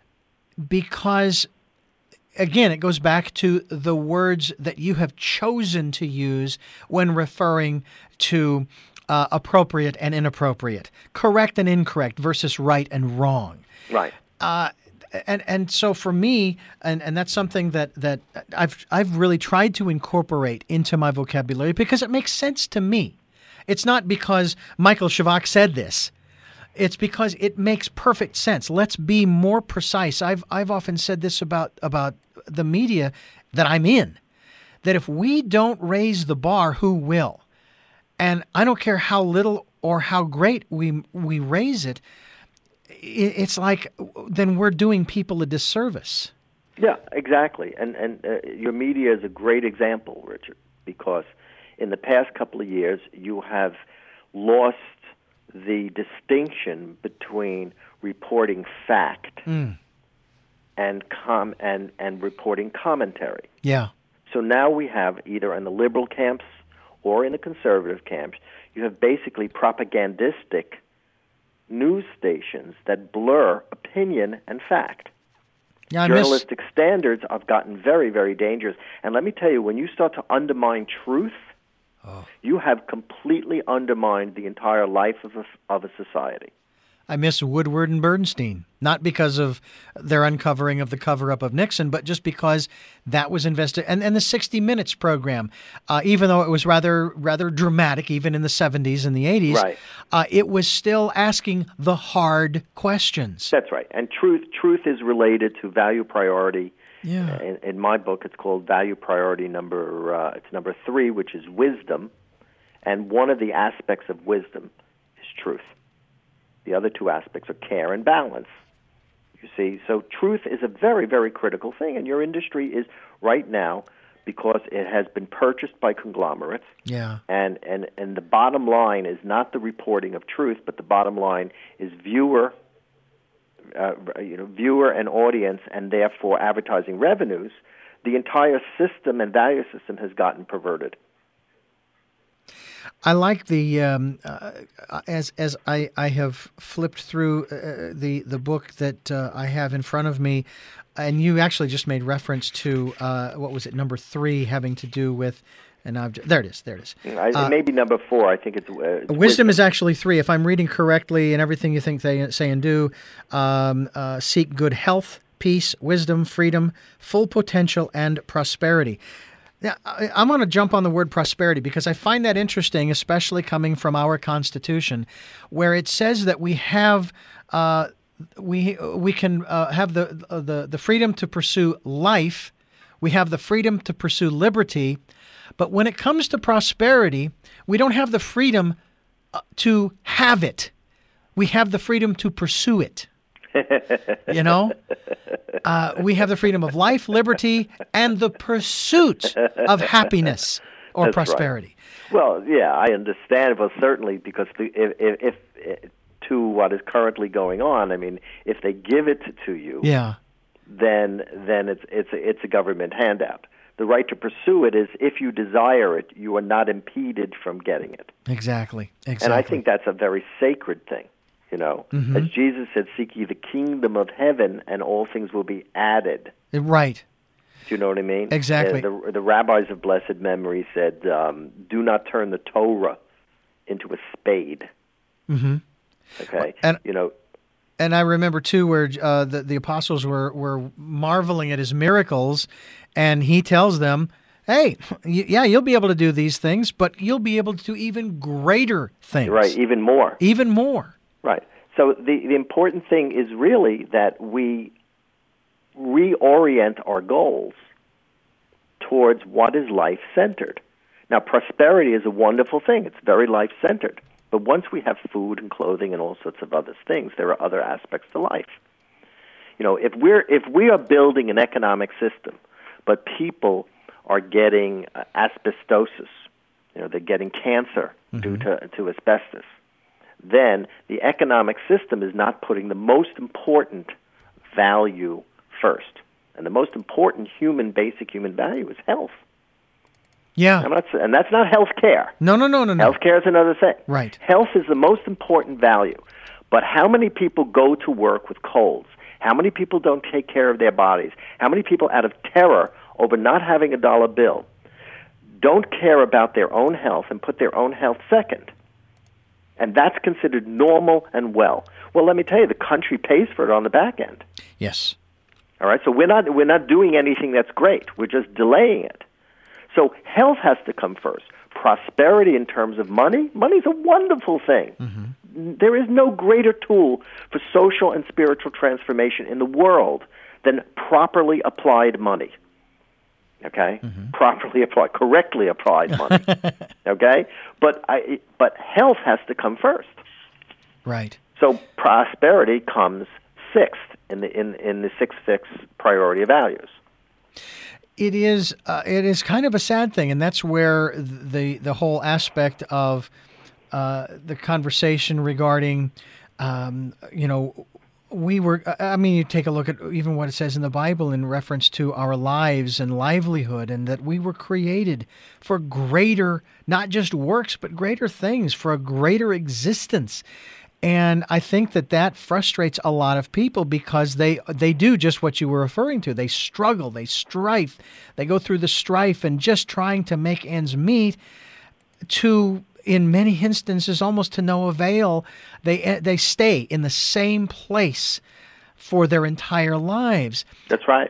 because again, it goes back to the words that you have chosen to use when referring to appropriate and inappropriate, correct and incorrect versus right and wrong. Right. And so for me, and that's something that I've really tried to incorporate into my vocabulary because it makes sense to me. It's not because Michael Shevak said this. It's because it makes perfect sense. Let's be more precise. I've often said this about the media that I'm in, that if we don't raise the bar, who will? And I don't care how little or how great we raise it, it's like then we're doing people a disservice. Yeah, exactly. And your media is a great example, Richard, because in the past couple of years you have lost the distinction between reporting fact and reporting commentary. Yeah. So now we have, either in the liberal camps or in the conservative camps, you have basically propagandistic news stations that blur opinion and fact. Yeah, Journalistic standards have gotten very, very dangerous. And let me tell you, when you start to undermine truth, you have completely undermined the entire life of a society. I miss Woodward and Bernstein, not because of their uncovering of the cover-up of Nixon, but just because that was invested. And the 60 Minutes program, even though it was rather dramatic, even in the 70s and the 80s, right. It was still asking the hard questions. That's right. And truth is related to value priority. Yeah. In my book, it's called Value Priority number 3, which is wisdom. And one of the aspects of wisdom is truth. The other two aspects are care and balance. You see, so truth is a very, very critical thing, and your industry is right now, because it has been purchased by conglomerates. Yeah. And the bottom line is not the reporting of truth, but the bottom line is viewer and audience, and therefore advertising revenues. The entire system and value system has gotten perverted. I like the as I have flipped through the book that I have in front of me, and you actually just made reference to what was it, number 3, having to do with an object. There it is. It may be number 4. I think it's wisdom is actually 3, if I'm reading correctly. And everything you think they say and do, seek good health, peace, wisdom, freedom, full potential, and prosperity. Now, I'm going to jump on the word prosperity because I find that interesting, especially coming from our Constitution, where it says that we have we can have the freedom to pursue life, we have the freedom to pursue liberty, but when it comes to prosperity, we don't have the freedom to have it. We have the freedom to pursue it. You know, we have the freedom of life, liberty, and the pursuit of happiness or That's prosperity. Right. Well, yeah, I understand. Well, certainly, because if to what is currently going on, I mean, if they give it to you, yeah, then it's a government handout. The right to pursue it is if you desire it, you are not impeded from getting it. Exactly. And I think that's a very sacred thing. As Jesus said, seek ye the kingdom of heaven, and all things will be added. Right. Do you know what I mean? Exactly. The rabbis of blessed memory said, do not turn the Torah into a spade. Mm-hmm. Okay? And I remember, too, where the apostles were marveling at his miracles, and he tells them, hey, you'll be able to do these things, but you'll be able to do even greater things. Right, even more. Even more. Right. So the important thing is really that we reorient our goals towards what is life-centered. Now, prosperity is a wonderful thing. It's very life-centered. But once we have food and clothing and all sorts of other things, there are other aspects to life. If we are building an economic system, but people are getting asbestosis, they're getting cancer due to asbestos, then the economic system is not putting the most important value first. And the most important basic human value is health. Yeah. And that's not health care. No. Health care is another thing. Right. Health is the most important value. But how many people go to work with colds? How many people don't take care of their bodies? How many people, out of terror over not having a dollar bill, don't care about their own health and put their own health second? And that's considered normal and well. Well, let me tell you, the country pays for it on the back end. Yes. All right, so we're not doing anything that's great. We're just delaying it. So health has to come first. Prosperity in terms of money. Money's a wonderful thing. Mm-hmm. There is no greater tool for social and spiritual transformation in the world than properly applied money. Okay? Mm-hmm. Properly applied, correctly applied money. Okay? But health has to come first. Right. So prosperity comes sixth in the 6-6 priority of values. It is kind of a sad thing, and that's where the whole aspect of the conversation regarding, you take a look at even what it says in the Bible in reference to our lives and livelihood, and that we were created for greater, not just works, but greater things, for a greater existence. And I think that frustrates a lot of people because they do just what you were referring to. They struggle, they strife, they go through the strife and just trying to make ends meet to, in many instances, almost to no avail. They stay in the same place for their entire lives. That's right.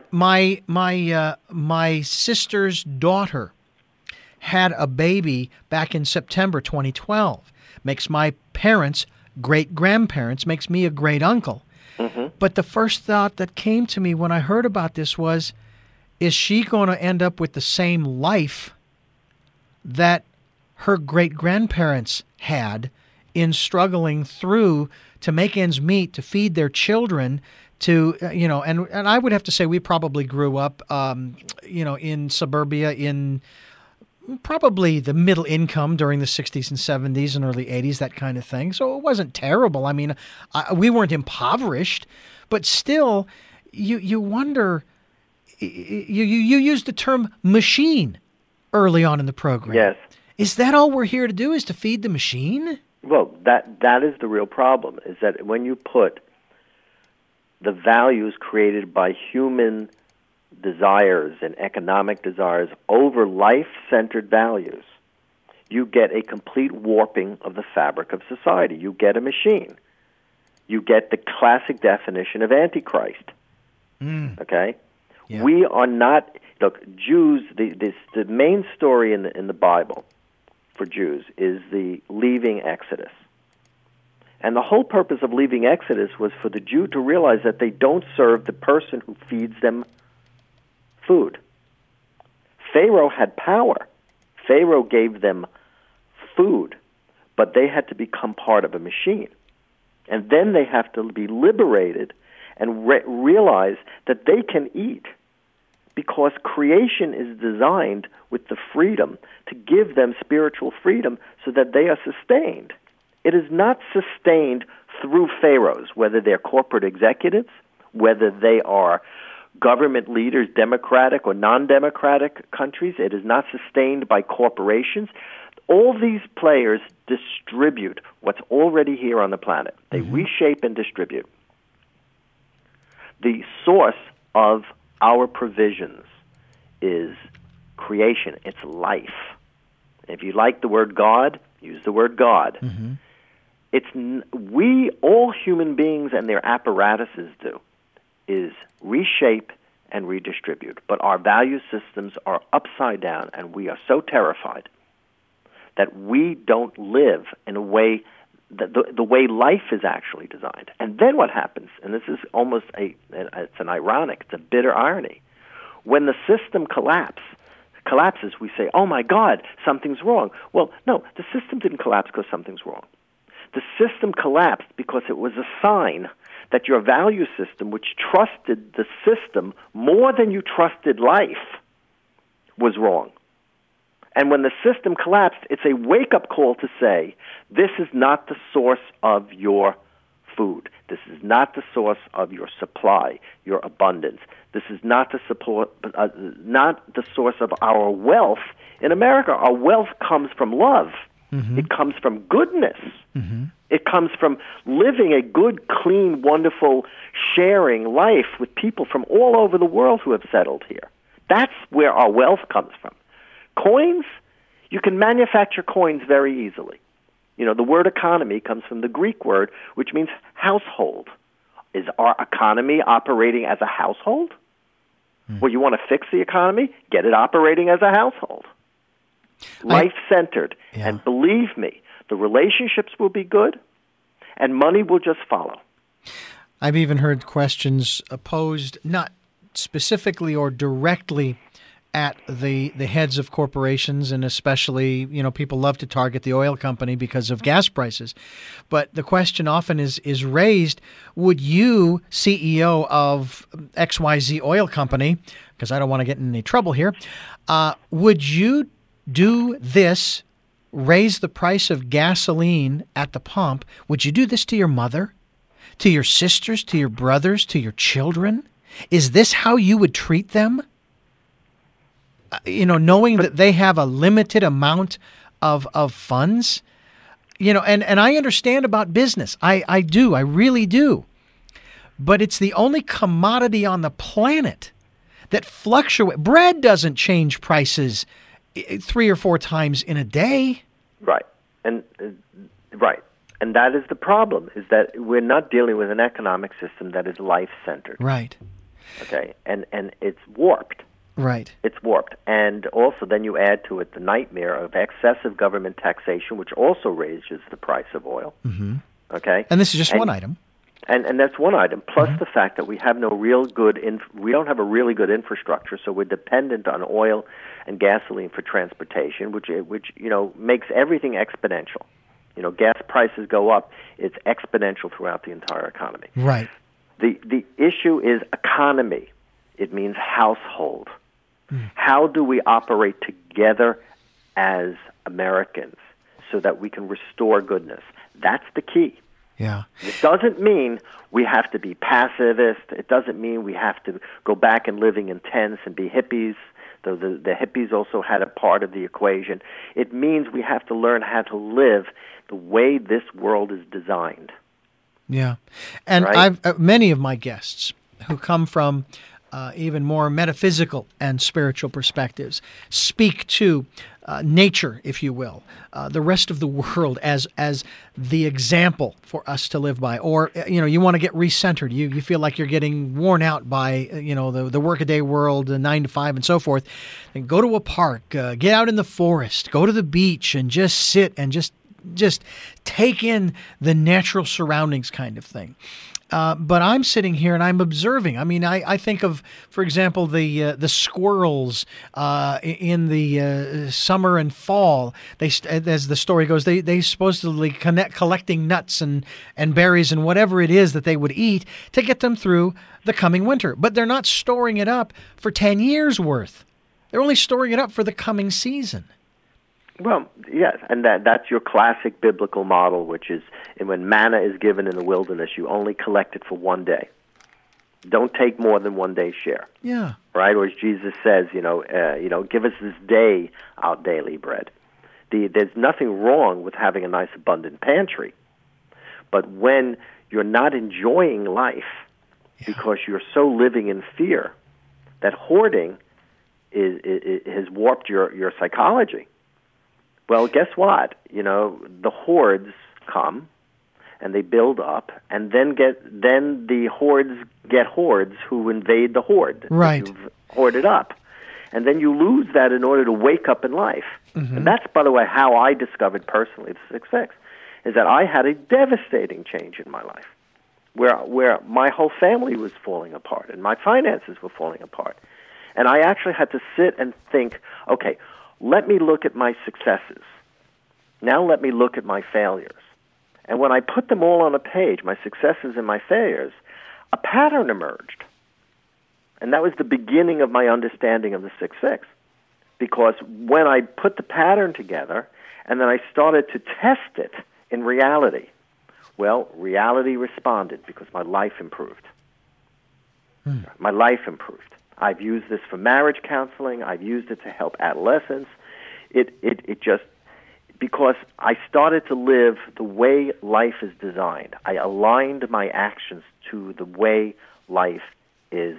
My sister's daughter had a baby back in September 2012. Makes my parents great-grandparents, makes me a great-uncle. Mm-hmm. But the first thought that came to me when I heard about this was, is she going to end up with the same life that her great-grandparents had in struggling through to make ends meet, to feed their children, and I would have to say we probably grew up, in suburbia in probably the middle income during the 60s and 70s and early 80s, that kind of thing. So it wasn't terrible. I mean, we weren't impoverished, but still, you wonder, you used the term machine early on in the program. Yes. Is that all we're here to do, is to feed the machine? Well, that is the real problem, is that when you put the values created by human desires and economic desires over life-centered values, you get a complete warping of the fabric of society. You get a machine. You get the classic definition of Antichrist. Okay? Yeah. We are not... Look, Jews, the main story in the Bible for Jews is the leaving Exodus. And the whole purpose of leaving Exodus was for the Jew to realize that they don't serve the person who feeds them food. Pharaoh had power. Pharaoh gave them food, but they had to become part of a machine. And then they have to be liberated and realize that they can eat, because creation is designed with the freedom to give them spiritual freedom so that they are sustained. It is not sustained through pharaohs, whether they're corporate executives, whether they are government leaders, democratic or non-democratic countries. It is not sustained by corporations. All these players distribute what's already here on the planet. They reshape and distribute. The source of our provisions is creation. It's life. If you like the word God, use the word God. We, all human beings and their apparatuses do, is reshape and redistribute. But our value systems are upside down, and we are so terrified that we don't live in a way, the way life is actually designed. And then what happens, and this is almost it's an ironic, it's a bitter irony, when the system collapses, we say, oh my God, something's wrong. Well, no, the system didn't collapse because something's wrong. The system collapsed because it was a sign that your value system, which trusted the system more than you trusted life, was wrong. And when the system collapsed, it's a wake-up call to say, this is not the source of your food. This is not the source of your supply, your abundance. This is not the source of our wealth. In America, our wealth comes from love. It comes from goodness. It comes from living a good, clean, wonderful, sharing life with people from all over the world who have settled here. That's where our wealth comes from. Coins, you can manufacture coins very easily. You know, the word economy comes from the Greek word, which means household. Is our economy operating as a household? Well, you want to fix the economy? Get it operating as a household. Life-centered. Yeah. And believe me, the relationships will be good, and money will just follow. I've even heard questions posed, not specifically or directly at the heads of corporations, and especially, you know, people love to target the oil company because of gas prices. But the question often is raised, would you, CEO of XYZ oil company, because I don't want to get in any trouble here, would you do this, raise the price of gasoline at the pump? Would you do this to your mother, to your sisters, to your brothers, to your children? Is this how you would treat them? You know, knowing that they have a limited amount of funds, you know, and I understand about business. I do. I really do. But it's the only commodity on the planet that fluctuates. Bread doesn't change prices 3 or 4 times in a day. Right. And that is the problem, is that we're not dealing with an economic system that is life-centered. Right. Okay. And it's warped. Right. It's warped. And also then you add to it the nightmare of excessive government taxation, which also raises the price of oil. Okay? And this is just one item. And that's one item, plus the fact that we have no real good we don't have a really good infrastructure, so we're dependent on oil and gasoline for transportation, which you know, makes everything exponential. You know, gas prices go up, it's exponential throughout the entire economy. Right. The issue is economy. It means household. How do we operate together as Americans so that we can restore goodness? That's the key. Yeah. It doesn't mean we have to be pacifist. It doesn't mean we have to go back and living in tents and be hippies, though the hippies also had a part of the equation. It means we have to learn how to live the way this world is designed. Yeah. And right? many of my guests who come from even more metaphysical and spiritual perspectives speak to nature, if you will, the rest of the world as the example for us to live by. Or, you know, you want to get recentered. You feel like you're getting worn out by, you know, the workaday world, the 9 to 5 and so forth. And go to a park, get out in the forest, go to the beach and just sit and just take in the natural surroundings kind of thing. But I'm sitting here and I'm observing. I mean, I think of, for example, the squirrels in the summer and fall. They, as the story goes, they supposedly collecting nuts and berries and whatever it is that they would eat to get them through the coming winter. But they're not storing it up for 10 years worth. They're only storing it up for the coming season. Well, yes, and that's your classic biblical model, which is when manna is given in the wilderness, you only collect it for one day. Don't take more than one day's share. Yeah. Right? Or as Jesus says, give us this day our daily bread. There's nothing wrong with having a nice abundant pantry. But when you're not enjoying life because you're so living in fear, that hoarding has warped your psychology. Well, guess what? The hordes come and they build up, and then the hordes get hordes who invade the horde. Right. You've hoarded up. And then you lose that in order to wake up in life. Mm-hmm. And that's, by the way, how I discovered personally the 6-6, is that I had a devastating change in my life where my whole family was falling apart and my finances were falling apart. And I actually had to sit and think, okay, let me look at my successes. Now let me look at my failures. And when I put them all on a page, my successes and my failures, a pattern emerged. And that was the beginning of my understanding of the 6-6. Because when I put the pattern together and then I started to test it in reality, well, reality responded because my life improved. My life improved. I've used this for marriage counseling. I've used it to help adolescents. It just, because I started to live the way life is designed. I aligned my actions to the way life is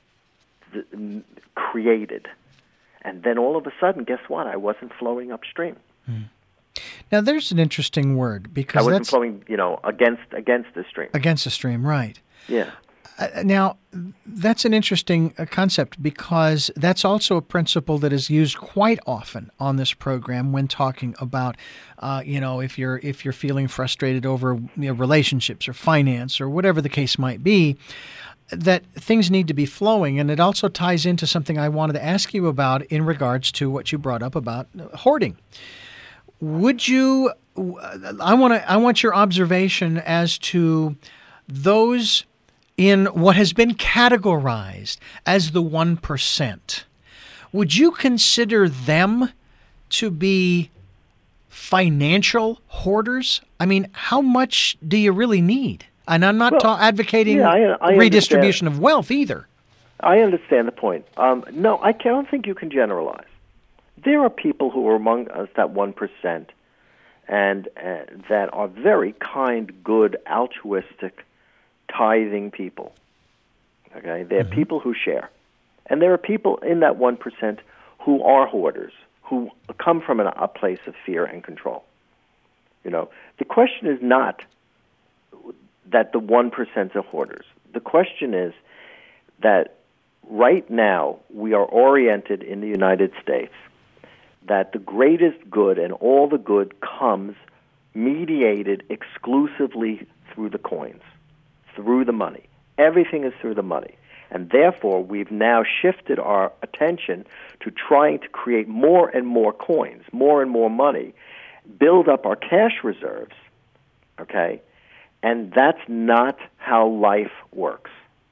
created. And then all of a sudden, guess what? I wasn't flowing upstream. Now, there's an interesting word because I wasn't flowing, against the stream. Against the stream, right. Yeah. Now, that's an interesting concept because that's also a principle that is used quite often on this program when talking about, if you're feeling frustrated over relationships or finance or whatever the case might be, that things need to be flowing. And it also ties into something I wanted to ask you about in regards to what you brought up about hoarding. Would you? I want your observation as to those in what has been categorized as the 1%. Would you consider them to be financial hoarders? I mean, how much do you really need? And I'm not advocating I redistribution of wealth either. I understand the point. No, I don't think you can generalize. There are people who are among us, that 1%, and that are very kind, good, altruistic, tithing people. Okay, there are people who share, and there are people in that 1% who are hoarders, who come from a place of fear and control. The question is not that the 1% are hoarders. The question is that right now we are oriented in the United States that the greatest good and all the good comes mediated exclusively through the coins, through the money. Everything is through the money. And therefore, we've now shifted our attention to trying to create more and more coins, more and more money, build up our cash reserves, okay? And that's not how life works.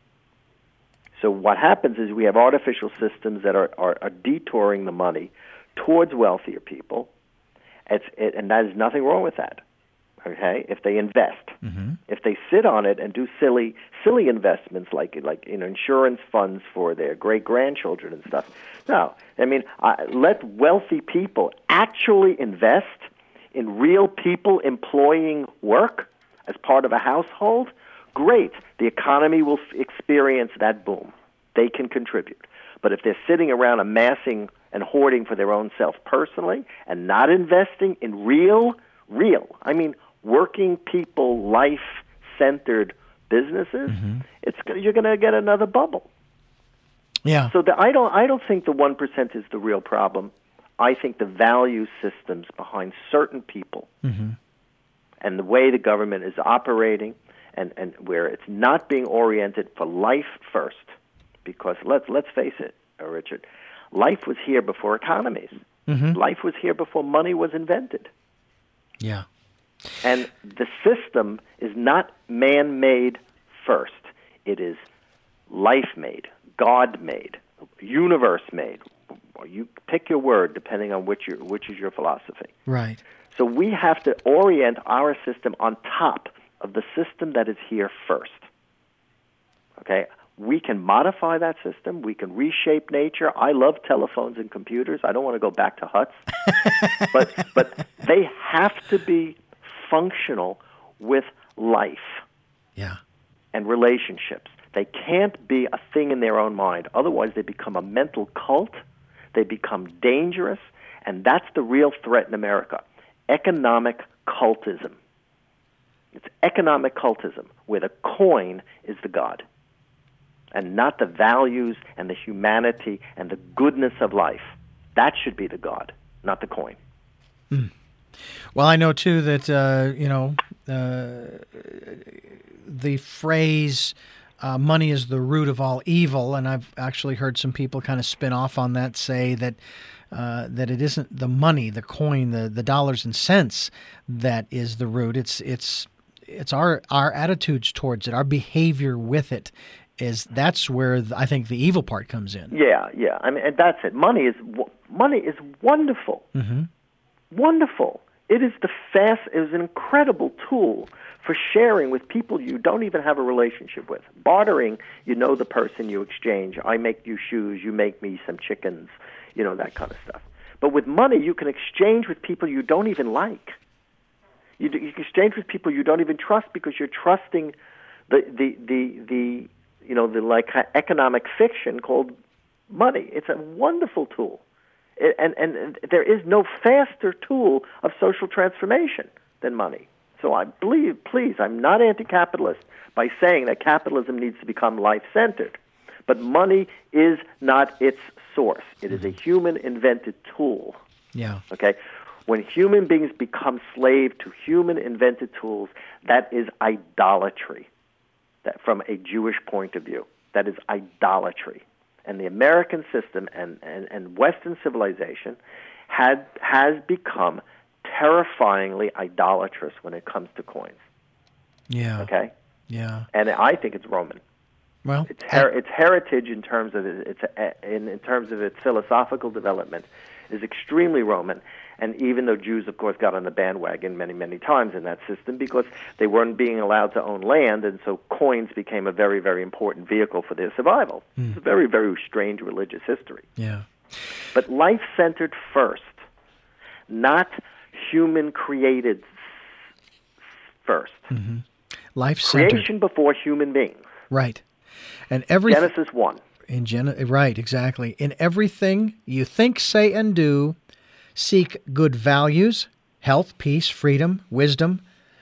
So what happens is we have artificial systems that are detouring the money towards wealthier people, and there's nothing wrong with that. Okay, if they invest, if they sit on it and do silly investments like insurance funds for their great grandchildren and stuff. No, I mean let wealthy people actually invest in real people employing work as part of a household. Great, the economy will experience that boom. They can contribute. But if they're sitting around amassing and hoarding for their own self personally and not investing in real, working people, life-centered businesses, you're going to get another bubble. Yeah. So I don't think the 1% is the real problem. I think the value systems behind certain people and the way the government is operating and where it's not being oriented for life first, because let's face it, Richard, life was here before economies. Life was here before money was invented. Yeah. And the system is not man-made first. It is life-made, God-made, universe-made. You pick your word depending on which is your philosophy. Right. So we have to orient our system on top of the system that is here first. Okay? We can modify that system. We can reshape nature. I love telephones and computers. I don't want to go back to huts. but they have to be functional with life Yeah. and relationships. They can't be a thing in their own mind. Otherwise, they become a mental cult. They become dangerous. And that's the real threat in America. Economic cultism. It's economic cultism, where the coin is the god, and not the values and the humanity and the goodness of life. That should be the god, not the coin. Well, I know, too, that, the phrase money is the root of all evil, and I've actually heard some people kind of spin off on that, say that that it isn't the money, the coin, the dollars and cents that is the root. It's our attitudes towards it, our behavior with it. That's where I think the evil part comes in. Yeah. I mean, and that's it. Money is wonderful. Mm-hmm. Wonderful. It is an incredible tool for sharing with people you don't even have a relationship with. Bartering, you know the person you exchange. I make you shoes, you make me some chickens, that kind of stuff. But with money, you can exchange with people you don't even like. You can exchange with people you don't even trust, because you're trusting the economic fiction called money. It's a wonderful tool. And there is no faster tool of social transformation than money. So I believe, please, I'm not anti-capitalist by saying that capitalism needs to become life-centered. But money is not its source. It is a human-invented tool. Yeah. Okay? When human beings become slave to human-invented tools, that is idolatry. That, from a Jewish point of view, that is idolatry. And the American system and Western civilization has become terrifyingly idolatrous when it comes to coins. Yeah. Okay? Yeah. And I think it's Roman. Well, Its heritage in terms of in terms of its philosophical development is extremely Roman. And even though Jews, of course, got on the bandwagon many, many times in that system because they weren't being allowed to own land, and so coins became a very, very important vehicle for their survival. It's a very, very strange religious history. Yeah. But life-centered first, not human-created first. Mm-hmm. Life-centered. Creation before human beings. Right. And everything. Genesis 1. Right, exactly. In everything you think, say, and do, seek good values, health, peace, freedom, wisdom,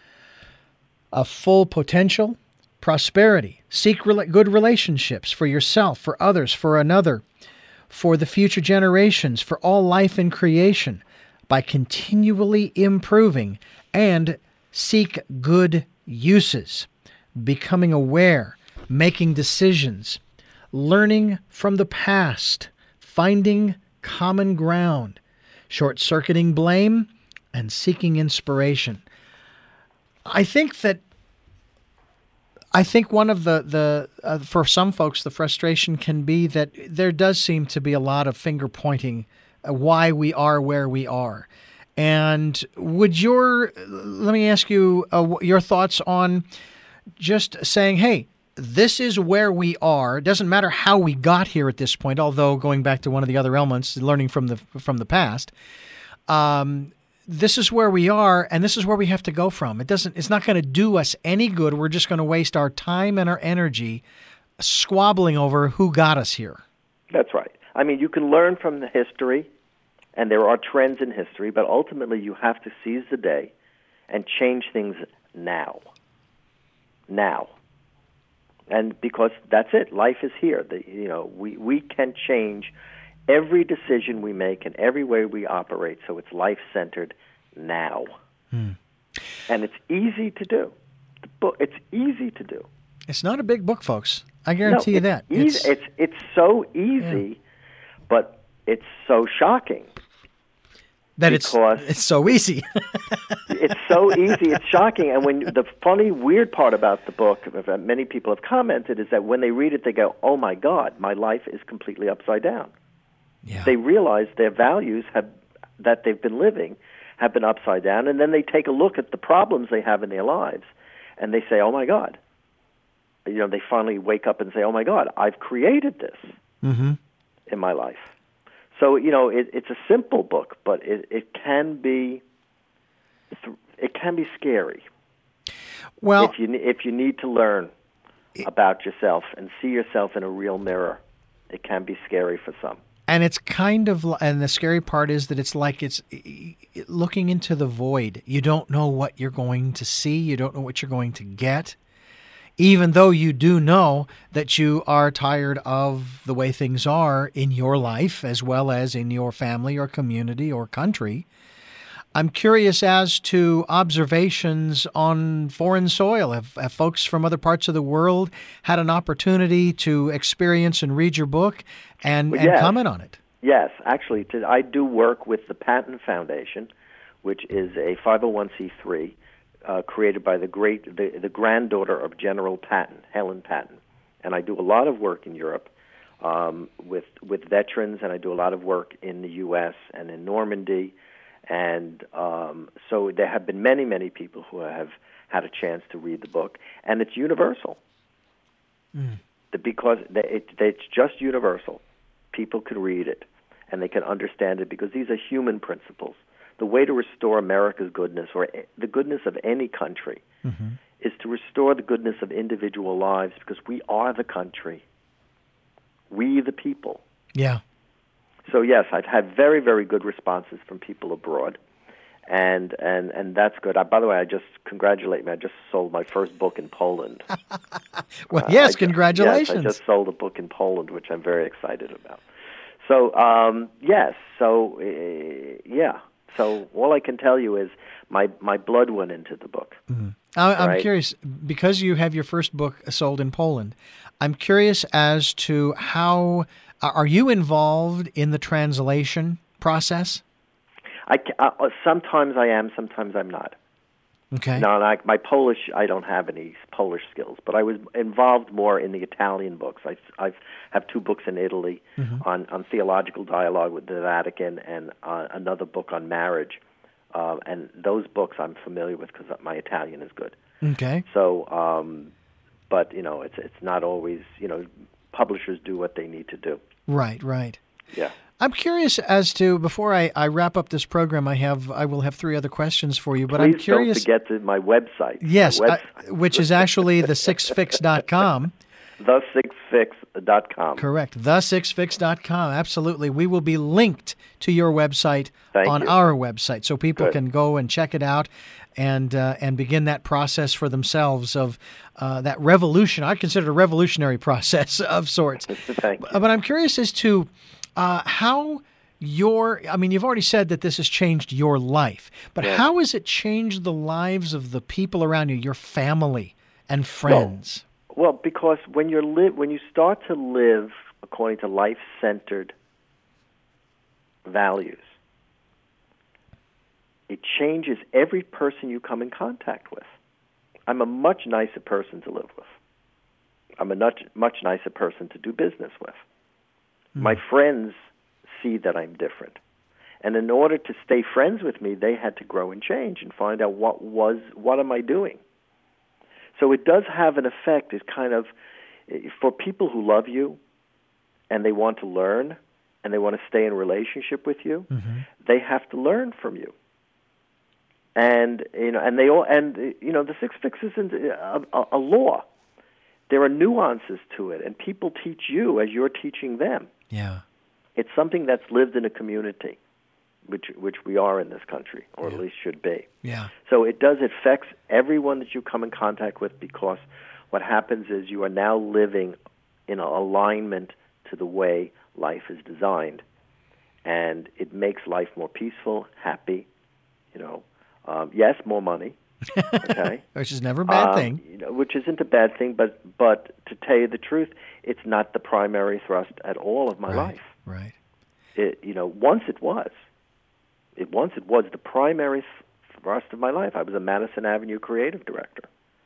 a full potential, prosperity. Seek good relationships for yourself, for others, for another, for the future generations, for all life in creation, by continually improving, and seek good uses, becoming aware, making decisions, learning from the past, finding common ground, short-circuiting blame, and seeking inspiration. I think one of the for some folks, the frustration can be that there does seem to be a lot of finger-pointing why we are where we are. And let me ask you your thoughts on just saying, hey, this is where we are. It doesn't matter how we got here at this point, although going back to one of the other elements, learning from the past, this is where we are, and this is where we have to go from. It's not going to do us any good. We're just going to waste our time and our energy squabbling over who got us here. That's right. I mean, you can learn from the history, and there are trends in history, but ultimately you have to seize the day and change things now. Now. And because that's it, life is here. We can change every decision we make and every way we operate, so it's life-centered now. And it's easy to do. It's easy to do. It's not a big book, folks. I guarantee you that. It's so easy, but it's so shocking. That it's so easy. It's so easy. It's shocking. And the funny, weird part about the book, many people have commented, is that when they read it, they go, "Oh my God, my life is completely upside down." Yeah. They realize their values that they've been living have been upside down, and then they take a look at the problems they have in their lives, and they say, "Oh my God, they finally wake up and say, "Oh my God, I've created this Mm-hmm. in my life." So it's a simple book, but it can be scary Well, if you need to learn about yourself and see yourself in a real mirror. It can be scary for some. and it's kind of, and the scary part is that it's like it's looking into the void. You don't know what you're going to see. You don't know what you're going to get. Even though you do know that you are tired of the way things are in your life as well as in your family or community or country. I'm curious as to observations on foreign soil. Have folks from other parts of the world had an opportunity to experience and read your book and Yes. comment on it? Yes, actually, I do work with the Patton Foundation, which is a 501c3 created by the granddaughter of General Patton, Helen Patton. And I do a lot of work in Europe with veterans, and I do a lot of work in the U.S. and in Normandy. And so there have been many, many people who have had a chance to read the book, and it's universal. Because it's just universal. People can read it, and they can understand it because these are human principles. The way to restore America's goodness, or the goodness of any country, is to restore the goodness of individual lives, because we are the country. We the people. Yeah. So yes, I've had very, very good responses from people abroad, and that's good. By the way, congratulate me. I just sold my first book in Poland. Well, yes, congratulations. Yes, I just sold a book in Poland, which I'm very excited about. So yes, so yeah. So all I can tell you is my blood went into the book. I'm curious, because you have your first book sold in Poland, I'm curious as to how, are you involved in the translation process? Sometimes I am, sometimes I'm not. Okay. No, my Polish, I don't have any Polish skills, but I was involved more in the Italian books. I have two books in Italy on theological dialogue with the Vatican, and another book on marriage. And those books I'm familiar with because my Italian is good. Okay. So, but it's not always. Publishers do what they need to do. Right. Right. Yeah. I'm curious as to, before I wrap up this program, I will have three other questions for you, but Please I'm curious. don't forget to my website. Yes, My which is actually the6fix.com. The6fix.com. Correct. The6fix.com. Absolutely. We will be linked to your website on you. our website, so people Good. can go and check it out and begin that process for themselves of that revolution. I consider it a revolutionary process of sorts. Thank you. But I'm curious as to how you've already said that this has changed your life, but Yeah. how has it changed the lives of the people around you, your family and friends? Well, because when you start to live according to life-centered values, it changes every person you come in contact with. I'm a much nicer person to live with. I'm a much nicer person to do business with. My friends see that I'm different. And in order to stay friends with me, they had to grow and change and find out what am I doing. So it does have an effect. It's kind of, for people who love you and they want to learn and they want to stay in relationship with you, they have to learn from you. And the Six Fix isn't a law. There are nuances to it, and people teach you as you're teaching them. Yeah. It's something that's lived in a community, which we are in this country, or at least should be. Yeah. So it affects everyone that you come in contact with, because what happens is you are now living in alignment to the way life is designed, and it makes life more peaceful, happy. Yes, more money. Okay, which is never a bad thing. Which isn't a bad thing, but to tell you the truth, it's not the primary thrust at all of my life. Right. Once it was the primary thrust of my life. I was a Madison Avenue creative director.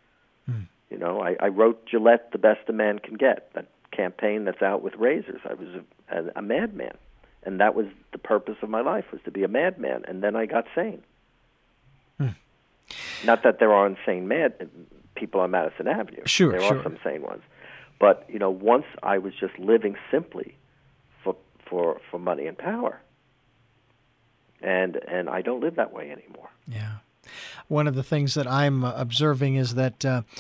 I wrote Gillette, The Best a Man Can Get, that campaign that's out with razors. I was a madman, and that was the purpose of my life, was to be a madman. And then I got sane. Not that there aren't sane people on Madison Avenue. Sure, there sure. are some sane ones. But, once I was just living simply for money and power. And I don't live that way anymore. Yeah. One of the things that I'm observing is that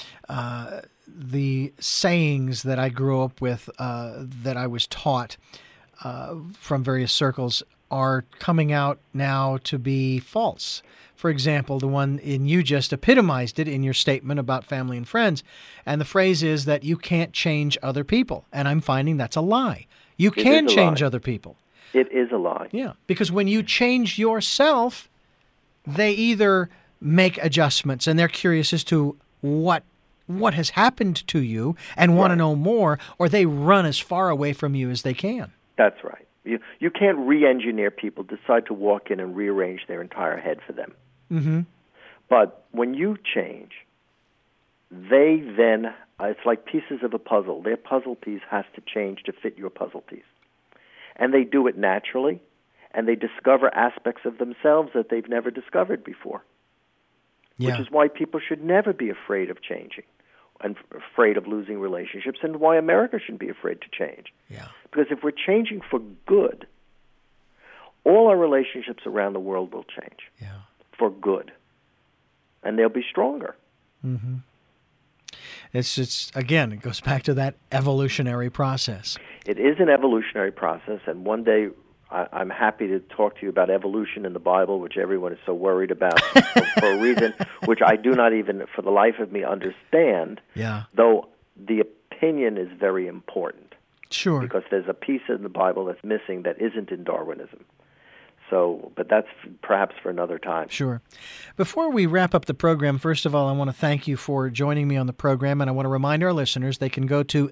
the sayings that I grew up with, that I was taught from various circles, are coming out now to be false. For example, the one you just epitomized it in your statement about family and friends. And the phrase is that you can't change other people. And I'm finding that's a lie. You can change other people. It is a lie. Yeah, because when you change yourself, they either make adjustments and they're curious as to what has happened to you and want to know more, or they run as far away from you as they can. That's right. You can't re-engineer people, decide to walk in and rearrange their entire head for them. Mm-hmm. But when you change, they then, it's like pieces of a puzzle. Their puzzle piece has to change to fit your puzzle piece. And they do it naturally, and they discover aspects of themselves that they've never discovered before. Yeah. Which is why people should never be afraid of changing and afraid of losing relationships, and why America shouldn't be afraid to change. Yeah. Because if we're changing for good, all our relationships around the world will change for good, and they'll be stronger. Mm-hmm. It's again, it goes back to that evolutionary process. It is an evolutionary process, and one day I'm happy to talk to you about evolution in the Bible, which everyone is so worried about for a reason which I do not even, for the life of me, understand, though the opinion is very important. Sure. Because there's a piece in the Bible that's missing that isn't in Darwinism. So, but that's perhaps for another time. Sure. Before we wrap up the program, first of all, I want to thank you for joining me on the program, and I want to remind our listeners they can go to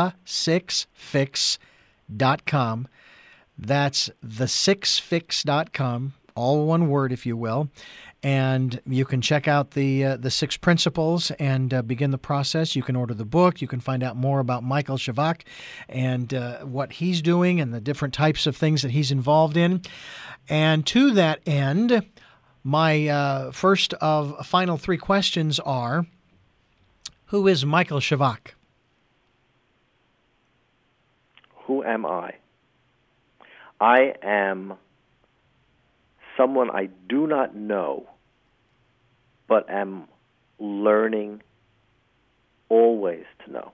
the6fix.com. That's the6fix.com, all one word, if you will. And you can check out the 6 principles and begin the process. You can order the book. You can find out more about Michael Shevak and what he's doing and the different types of things that he's involved in. And to that end, my first of final 3 questions are, who is Michael Shevak? Who am I? I am someone I do not know, but am learning always to know.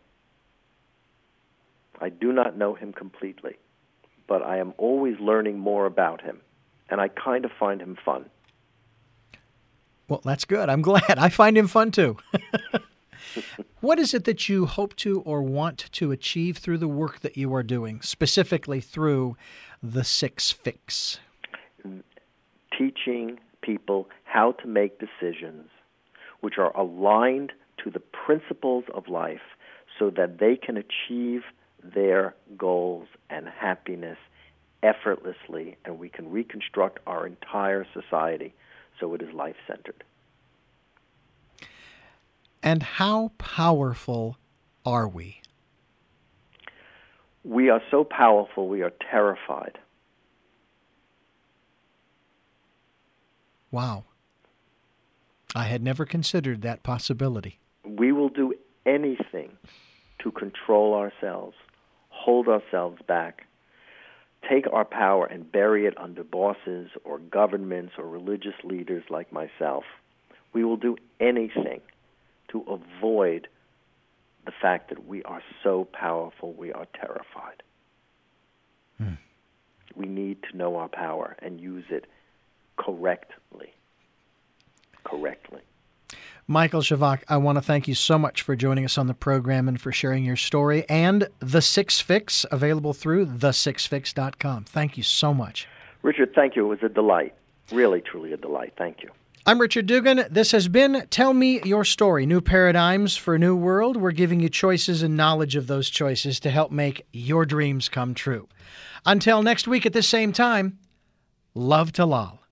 I do not know him completely, but I am always learning more about him, and I kind of find him fun. Well, that's good. I'm glad. I find him fun, too. What is it that you hope to or want to achieve through the work that you are doing, specifically through the 6 Fix? Teaching people how to make decisions which are aligned to the principles of life so that they can achieve their goals and happiness effortlessly, and we can reconstruct our entire society so it is life-centered. And how powerful are we? We are so powerful, we are terrified. Wow. I had never considered that possibility. We will do anything to control ourselves, hold ourselves back, take our power and bury it under bosses or governments or religious leaders like myself. We will do anything to avoid the fact that we are so powerful, we are terrified. We need to know our power and use it correctly. Michael Shevak, I want to thank you so much for joining us on the program and for sharing your story and The 6 Fix, available through the6fix.com. Thank you so much. Richard, thank you. It was a delight. Really, truly a delight. Thank you. I'm Richard Dugan. This has been Tell Me Your Story, New Paradigms for a New World. We're giving you choices and knowledge of those choices to help make your dreams come true. Until next week at the same time, love to Lal.